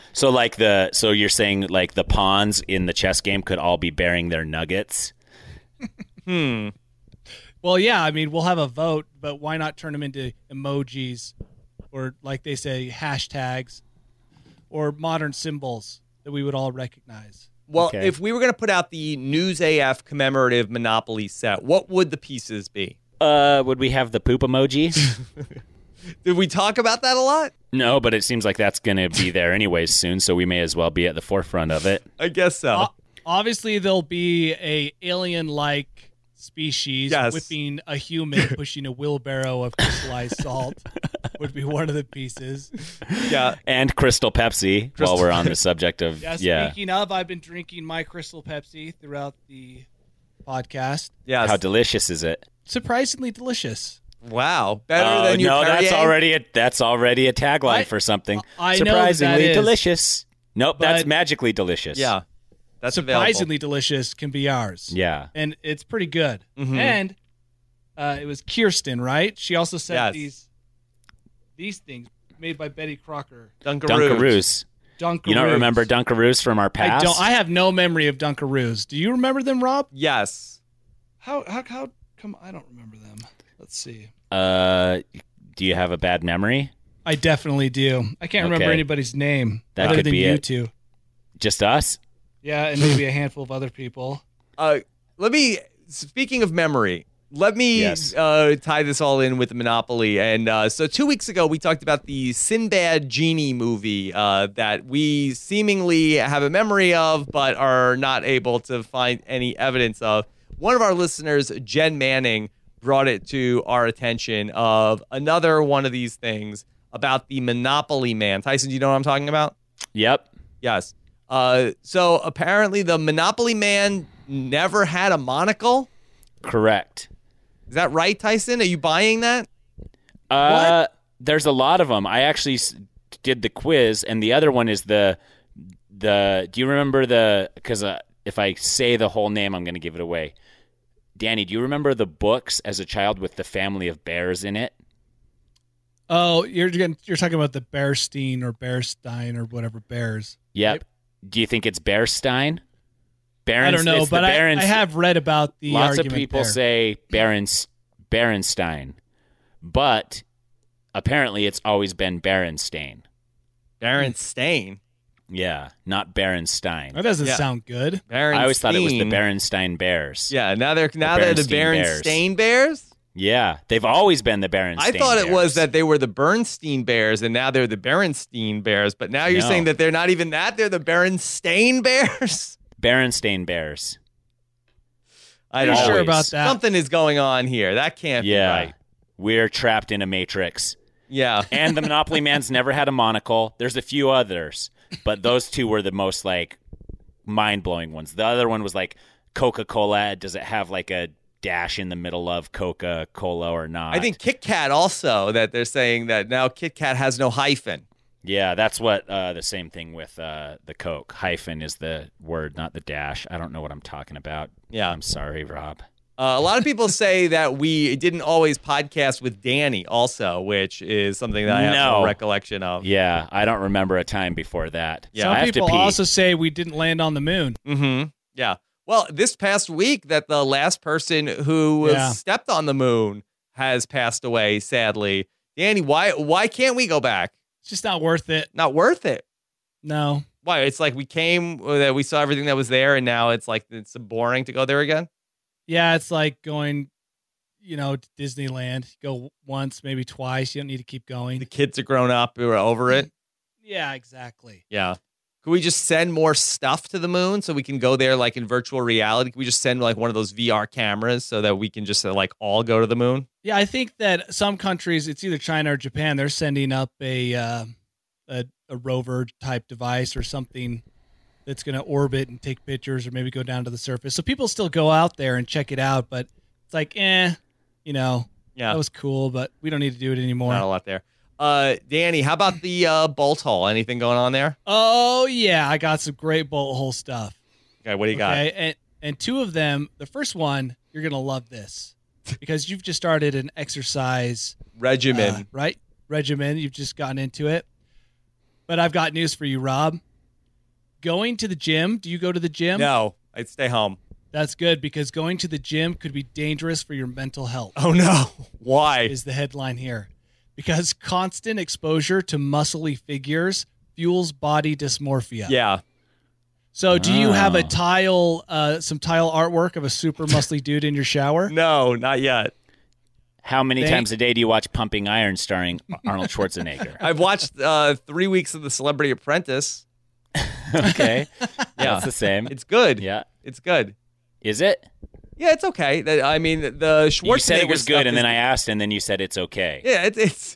So you're saying like the pawns in the chess game could all be bearing their nuggets? Well, yeah, I mean, we'll have a vote, but why not turn them into emojis or, like they say, hashtags or modern symbols that we would all recognize? Well, Okay. if we were going to put out the News AF commemorative Monopoly set, what would the pieces be? Would we have the poop emoji? Did we talk about that a lot? No, but it seems like that's going to be there anyways soon, so we may as well be at the forefront of it. I guess so. Obviously, there'll be a alien-like species Yes. whipping a human, pushing a wheelbarrow of crystallized salt would be one of the pieces. Yeah. And Crystal Pepsi, while we're on the subject of, Yeah, speaking of, I've been drinking my Crystal Pepsi throughout the podcast. Yes. How delicious is it? Surprisingly delicious. Wow. Better than your no, Perrier? that's already a tagline for something. I know surprisingly that is. delicious. Nope, that's But- magically delicious. Yeah. That's Surprisingly delicious can be ours. Yeah. And it's pretty good. Mhm. And it was Kirsten, right? She also sent Yes. these things made by Betty Crocker. available. Dunkaroos. Dunkaroos. You don't remember Dunkaroos from our I past? don't. I have no memory of Dunkaroos. Do you remember them, Rob? Yes. How come I don't remember them? Let's see. Do you have a bad memory? I definitely do. I can't remember Okay. anybody's name That other could than be you it. two. Just us? Yeah, and maybe a handful of other people. Speaking of memory, let me Yes. tie this all in with the Monopoly. And so 2 weeks ago, we talked about the Sinbad Genie movie that we seemingly have a memory of, but are not able to find any evidence of. One of our listeners, Jen Manning, brought it to our attention of another one of these things about the Monopoly Man. Tyson, do you know what I'm talking about? Yep. Yes. So apparently the Monopoly Man never had a monocle. Correct. Is that right, Tyson? Are you buying that? There's a lot of them. I actually did the quiz, and the other one is the. Do you remember the? Because if I say the whole name, I'm going to give it away. Danny, do you remember the books as a child with the family of bears in it? Oh, you're talking about the Bearstein or Bearstein or whatever bears. Yep. Do you think it's Bearstein? I don't know, it's the but I Barons- have read about the Lots of argument people there. say Berenstein, but apparently it's always been Berenstain. Berenstain. Yeah, not Berenstein. That doesn't Yeah. sound good. Berenstain. I always thought it was the Berenstein Bears. Yeah, now they're the Berenstain Bears. Yeah, they've always been the Berenstain I thought it was Bears. that they were the Bernstein Bears, and now they're the Berenstain Bears. But now you're No. saying that they're not even that; they're the Berenstain Bears. Berenstain Bears. I don't Pretty know. sure about that. Something is going on here. That can't be right. We're trapped in a matrix. Yeah. And the Monopoly Man's never had a monocle. There's a few others, but those two were the most like mind-blowing ones. The other one was like Coca-Cola. Does it have like a dash in the middle of Coca-Cola or not? I think Kit Kat also, that they're saying that now Kit Kat has no hyphen. Yeah, that's what the same thing with the Coke. Hyphen is the word, not the dash. I don't know what I'm talking about. Yeah. I'm sorry, Rob. A lot of people say that we didn't always podcast with Danny also, which is something that I have no recollection of. Yeah, I don't remember a time before that. Yeah. Some I have people to pee. also say we didn't land on the moon. Mm-hmm. Yeah. Well, this past week that the last person who stepped on the moon has passed away, sadly. Danny, why can't we go back? It's just not worth it. Not worth it. No. Why? It's like we came, that we saw everything that was there, and now it's like it's boring to go there again? Yeah, it's like going, to Disneyland. Go once, maybe twice. You don't need to keep going. The kids are grown up. We're over it. Yeah, exactly. Yeah. Could we just send more stuff to the moon so we can go there like in virtual reality? Could we just send like one of those VR cameras so that we can just like all go to the moon? Yeah, I think that some countries, it's either China or Japan, they're sending up a rover type device or something that's going to orbit and take pictures or maybe go down to the surface. So people still go out there and check it out, but it's like, that was cool, but we don't need to do it anymore. Not a lot there. Danny, how about the bolt hole? Anything going on there? Oh, yeah, I got some great bolt hole stuff. Okay, what do you got? And two of them, the first one, you're going to love this because you've just started an exercise regimen. Right? Regimen. You've just gotten into it. But I've got news for you, Rob. Going to the gym. Do you go to the gym? No, I'd stay home. That's good because going to the gym could be dangerous for your mental health. Oh, no. Why? Is the headline here. Because constant exposure to muscly figures fuels body dysmorphia. Yeah. So do you have some tile artwork of a super muscly dude in your shower? No, not yet. How many times a day do you watch Pumping Iron starring Arnold Schwarzenegger? I've watched 3 weeks of The Celebrity Apprentice. Okay. Yeah. That's the same. It's good. Yeah. It's good. Is it? Yeah, it's okay. I mean, the Schwarzenegger You said it was good, and then I asked, and then you said it's okay. Yeah, it's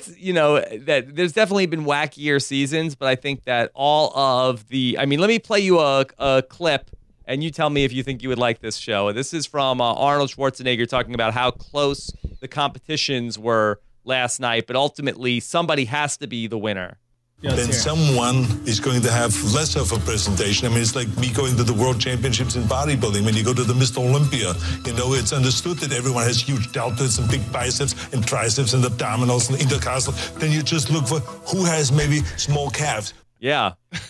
that there's definitely been wackier seasons, but I think that all of the. I mean, let me play you a clip, and you tell me if you think you would like this show. This is from Arnold Schwarzenegger talking about how close the competitions were last night, but ultimately somebody has to be the winner. Then someone is going to have less of a presentation. I mean, it's like me going to the World Championships in bodybuilding. When you go to the Mr. Olympia, it's understood that everyone has huge deltoids and big biceps and triceps and abdominals and intercostal. Then you just look for who has maybe small calves. Yeah.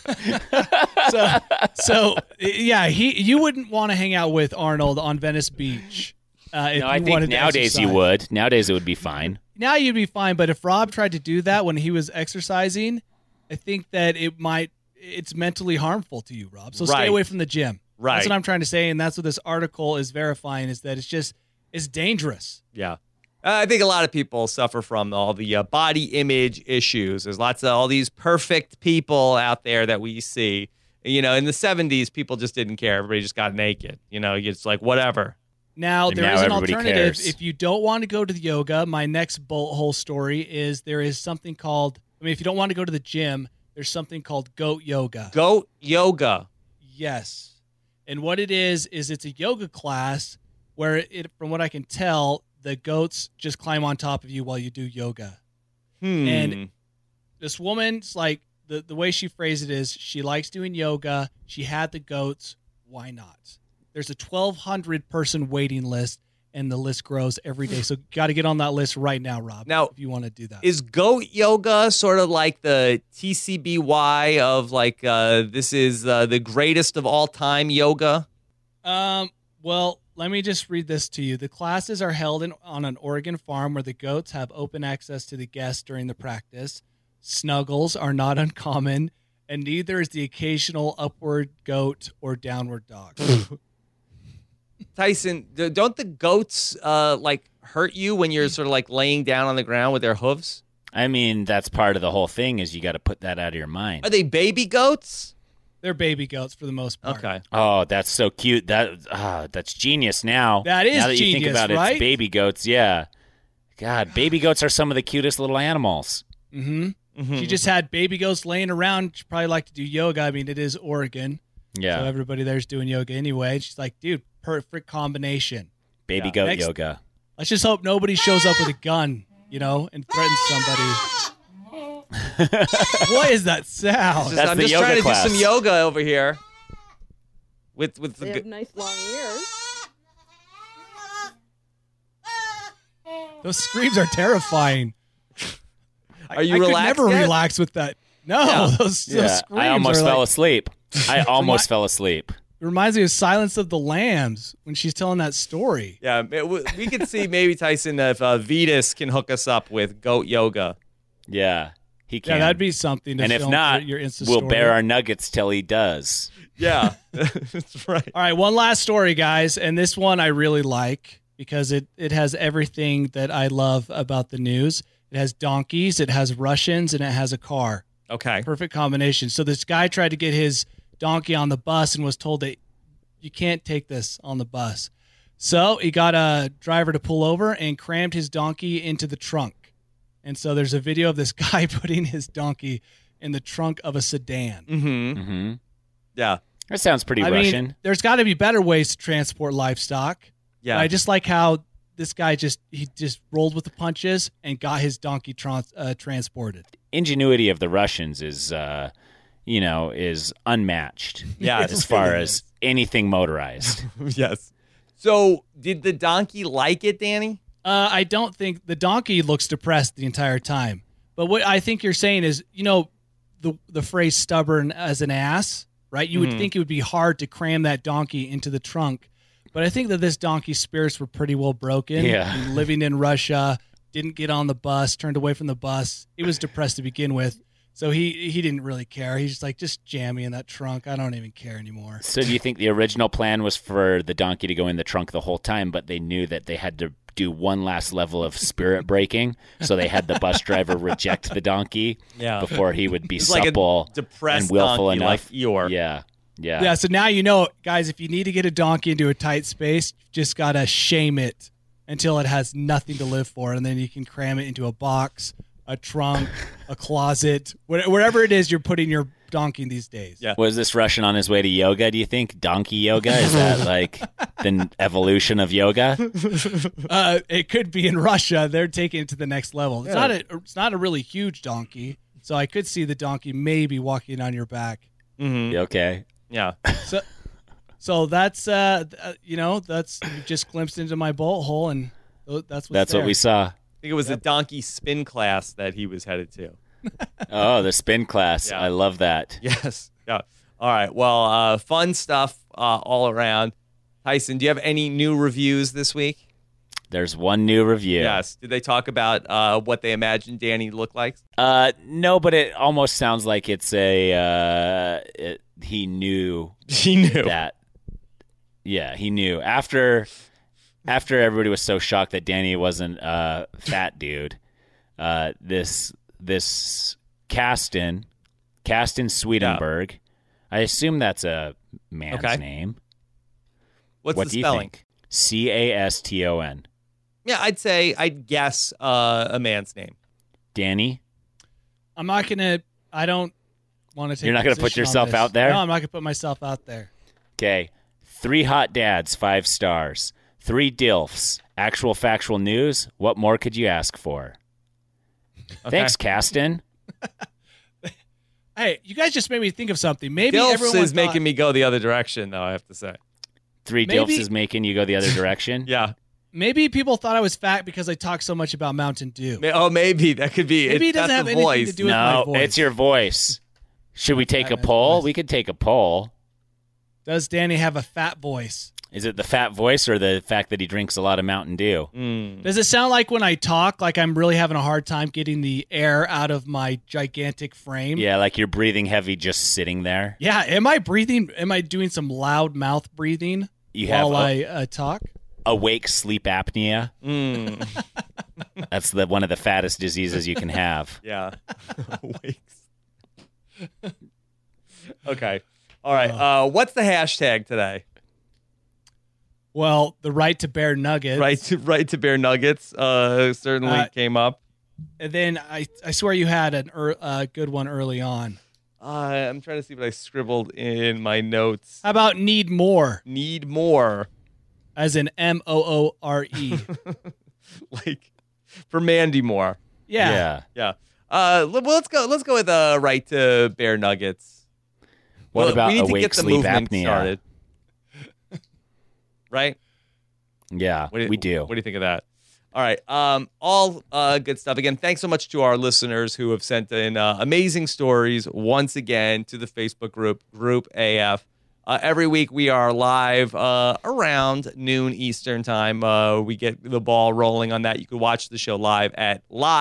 You wouldn't want to hang out with Arnold on Venice Beach. No, I think nowadays you would. Nowadays it would be fine. Now you'd be fine, but if Rob tried to do that when he was exercising, I think that it's mentally harmful to you, Rob. So stay away from the gym. Right. That's what I'm trying to say, and that's what this article is verifying, is that it's dangerous. Yeah. I think a lot of people suffer from all the body image issues. There's lots of all these perfect people out there that we see. In the 70s, people just didn't care. Everybody just got naked. It's like, whatever. Now, there is an alternative. Cares. If you don't want to go to the yoga, my next bolt hole story is there is something called, if you don't want to go to the gym, there's something called goat yoga. Goat yoga. Yes. And what it is it's a yoga class where, from what I can tell, the goats just climb on top of you while you do yoga. And this woman's like, the way she phrased it is, she likes doing yoga. She had the goats. Why not? There's a 1,200 person waiting list, and the list grows every day. So you got to get on that list right now, Rob. Now, if you want to do that, is goat yoga sort of like the TCBY of like this is the greatest of all time yoga? Well, let me just read this to you. The classes are held on an Oregon farm where the goats have open access to the guests during the practice. Snuggles are not uncommon, and neither is the occasional upward goat or downward dog. Tyson, don't the goats hurt you when you're sort of like laying down on the ground with their hooves? I mean, that's part of the whole thing is you got to put that out of your mind. Are they baby goats? They're baby goats for the most part. Okay. Oh, that's so cute. That's genius now. That is now that you think genius, about it, right? it's baby goats, yeah. God, baby goats are some of the cutest little animals. She just had baby goats laying around. She'd probably like to do yoga. I mean, it is Oregon. Yeah. So everybody there's doing yoga anyway. She's like, dude, perfect combination. Baby goat Next- yoga. Let's just hope nobody shows up with a gun, and threatens somebody. What is that sound? That's I'm the just yoga trying to class. do some yoga over here. With They the have nice long ears. Those screams are terrifying. Are you I relaxed could never yet? relax with that. No, Yeah. those screams I almost are fell like, asleep. I almost fell asleep. it reminds me of Silence of the Lambs when she's telling that story. Yeah, we could see maybe Tyson if Vetus can hook us up with goat yoga. Yeah, he can. Yeah, that'd be something to and if film not, for your Insta we'll story. bear our nuggets till he does. Yeah, that's right. All right, one last story, guys, and this one I really like because it has everything that I love about the news. It has donkeys, it has Russians, and it has a car. Okay. Perfect combination. So this guy tried to get his donkey on the bus and was told that you can't take this on the bus. So he got a driver to pull over and crammed his donkey into the trunk. And so there's a video of this guy putting his donkey in the trunk of a sedan. Mm-hmm. Yeah. That sounds pretty I Russian. mean, there's got to be better ways to transport livestock. Yeah. But I just like how this guy just rolled with the punches and got his donkey transported. Ingenuity of the Russians is unmatched. Yeah, as far as anything motorized. Yes. So, did the donkey like it, Danny? I don't think the donkey looks depressed the entire time. But what I think you're saying is, the phrase stubborn as an ass, right? You would think it would be hard to cram that donkey into the trunk. But I think that this donkey's spirits were pretty well broken. Yeah. He living in Russia, didn't get on the bus, turned away from the bus. He was depressed to begin with. So he didn't really care. He's just like, just jam me in that trunk. I don't even care anymore. So do you think the original plan was for the donkey to go in the trunk the whole time, but they knew that they had to do one last level of spirit breaking, so they had the bus driver reject the donkey before he would be It's like a supple depressed and willful donkey enough? like Eeyore. Yeah. Yeah, so now you know, guys, if you need to get a donkey into a tight space, you just got to shame it until it has nothing to live for, and then you can cram it into a box, a trunk, a closet, wherever it is you're putting your donkey these days. Yeah. Was this Russian on his way to yoga, do you think? Donkey yoga? Is that like the evolution of yoga? It could be in Russia. They're taking it to the next level. It's not a really huge donkey, so I could see the donkey maybe walking on your back. Mm-hmm. Okay. Yeah. So that's you just glimpsed into my bolt hole, and that's what we saw. I think it was a donkey spin class that he was headed to. Oh, the spin class. Yeah. I love that. Yes. Yeah. All right. Well, fun stuff all around. Tyson, do you have any new reviews this week? There's one new review. Yes. Did they talk about what they imagined Danny looked like? No, but it almost sounds like it's he knew. He knew that. Yeah, he knew. After everybody was so shocked that Danny wasn't a fat dude, this Caston Swedenberg, I assume that's a man's name. What do the you spelling? think? Caston. Yeah, I'd guess a man's name. Danny? I'm not gonna. I don't want to take. You're not gonna put position on yourself this. out there? No, I'm not gonna put myself out there. Okay. 3 hot dads, 5 stars. 3 DILFs. Actual factual news. What more could you ask for? Okay. Thanks, Caston. Hey, you guys just made me think of something. Maybe Dilfs everyone is making me go the other direction, though, I have to say. 3 DILFs is making you go the other direction? Yeah. Maybe people thought I was fat because I talked so much about Mountain Dew. Maybe. That could be. Maybe it doesn't have anything voice. to do with my No, voice. it's your voice. Should we take a poll? We could take a poll. Does Danny have a fat voice? Is it the fat voice or the fact that he drinks a lot of Mountain Dew? Does it sound like when I talk, like I'm really having a hard time getting the air out of my gigantic frame? Yeah, like you're breathing heavy just sitting there. Yeah. Am I breathing? Am I doing some loud mouth breathing while I talk? Awake sleep apnea. That's one of the fattest diseases you can have. Yeah. Awakes. Okay. All right. What's the hashtag today? Well, the right to bear nuggets. Right to bear nuggets certainly came up. And then I swear you had a good one early on. I'm trying to see what I scribbled in my notes. How about need more? Need more. As in Moore. Like for Mandy Moore. Yeah. Let's go with right to bear nuggets. What about we need to awake get the sleep movement apnea? started. Right? Yeah, we do. What do you think of that? All right. All good stuff. Again, thanks so much to our listeners who have sent in amazing stories once again to the Facebook Group AF. Every week we are live around noon Eastern time. We get the ball rolling on that. You can watch the show live at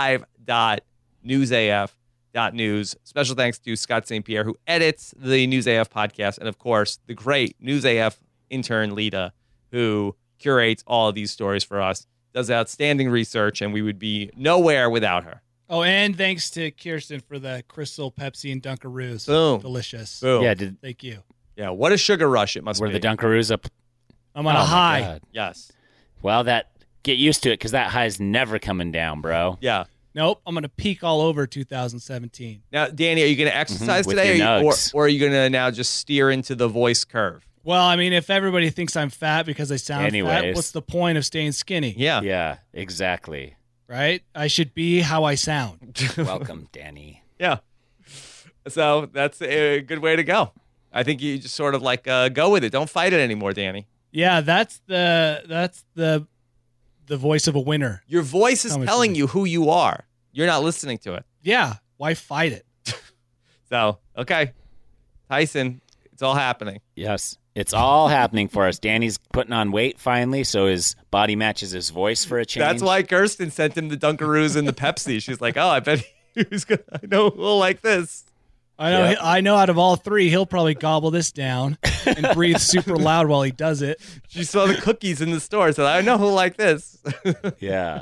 live.newsaf.news. Special thanks to Scott St. Pierre, who edits the News AF podcast, and of course, the great News AF intern Lita, who curates all of these stories for us, does outstanding research, and we would be nowhere without her. Oh, and thanks to Kirsten for the Crystal Pepsi and Dunkaroos. Boom. Delicious. Boom. Yeah, Thank you. Yeah, what a sugar rush it must were be. the Dunkaroos up? I'm on a high. God. Yes. Well, get used to it because that high is never coming down, bro. Yeah. Nope, I'm going to peak all over 2017. Now, Danny, are you going to exercise with today, your nugs. or are you going to now just steer into the voice curve? Well, I mean, if everybody thinks I'm fat because I sound fat, Anyways. what's the point of staying skinny? Yeah. Yeah, exactly. Right? I should be how I sound. Welcome, Danny. Yeah. So that's a good way to go. I think you just sort of like go with it. Don't fight it anymore, Danny. Yeah, that's the voice of a winner. Your voice is How much telling is it? you who you are. You're not listening to it. Yeah, why fight it? So, okay. Tyson, it's all happening. Yes, it's all happening for us. Danny's putting on weight finally, so his body matches his voice for a change. That's why Kirsten sent him the Dunkaroos and the Pepsi. She's like, oh, I bet he's gonna. I know he'll like this. I know. Yep. I know. Out of all three, he'll probably gobble this down and breathe super loud while he does it. She saw the cookies in the store, so I know he'll like this. Yeah.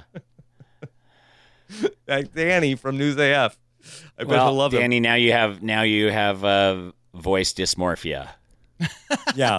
Like Danny from News AF. I bet Well, he'll love him. Danny, now you have voice dysmorphia. Yeah.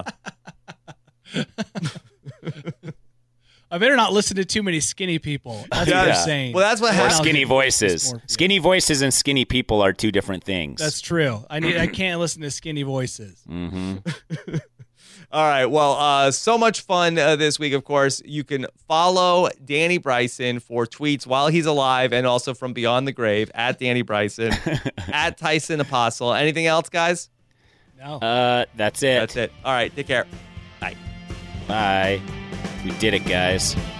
I better not listen to too many skinny people. That's what Yeah. they're saying. Well, that's what Or happens. skinny voices. Dysmorphia. Skinny voices and skinny people are two different things. That's true. I can't listen to skinny voices. Mm-hmm. All right. Well, so much fun this week, of course. You can follow Danny Bryson for tweets while he's alive and also from Beyond the Grave at Danny Bryson, at Tyson Apostle. Anything else, guys? No. That's it. That's it. All right. Take care. Bye. Bye. We did it, guys.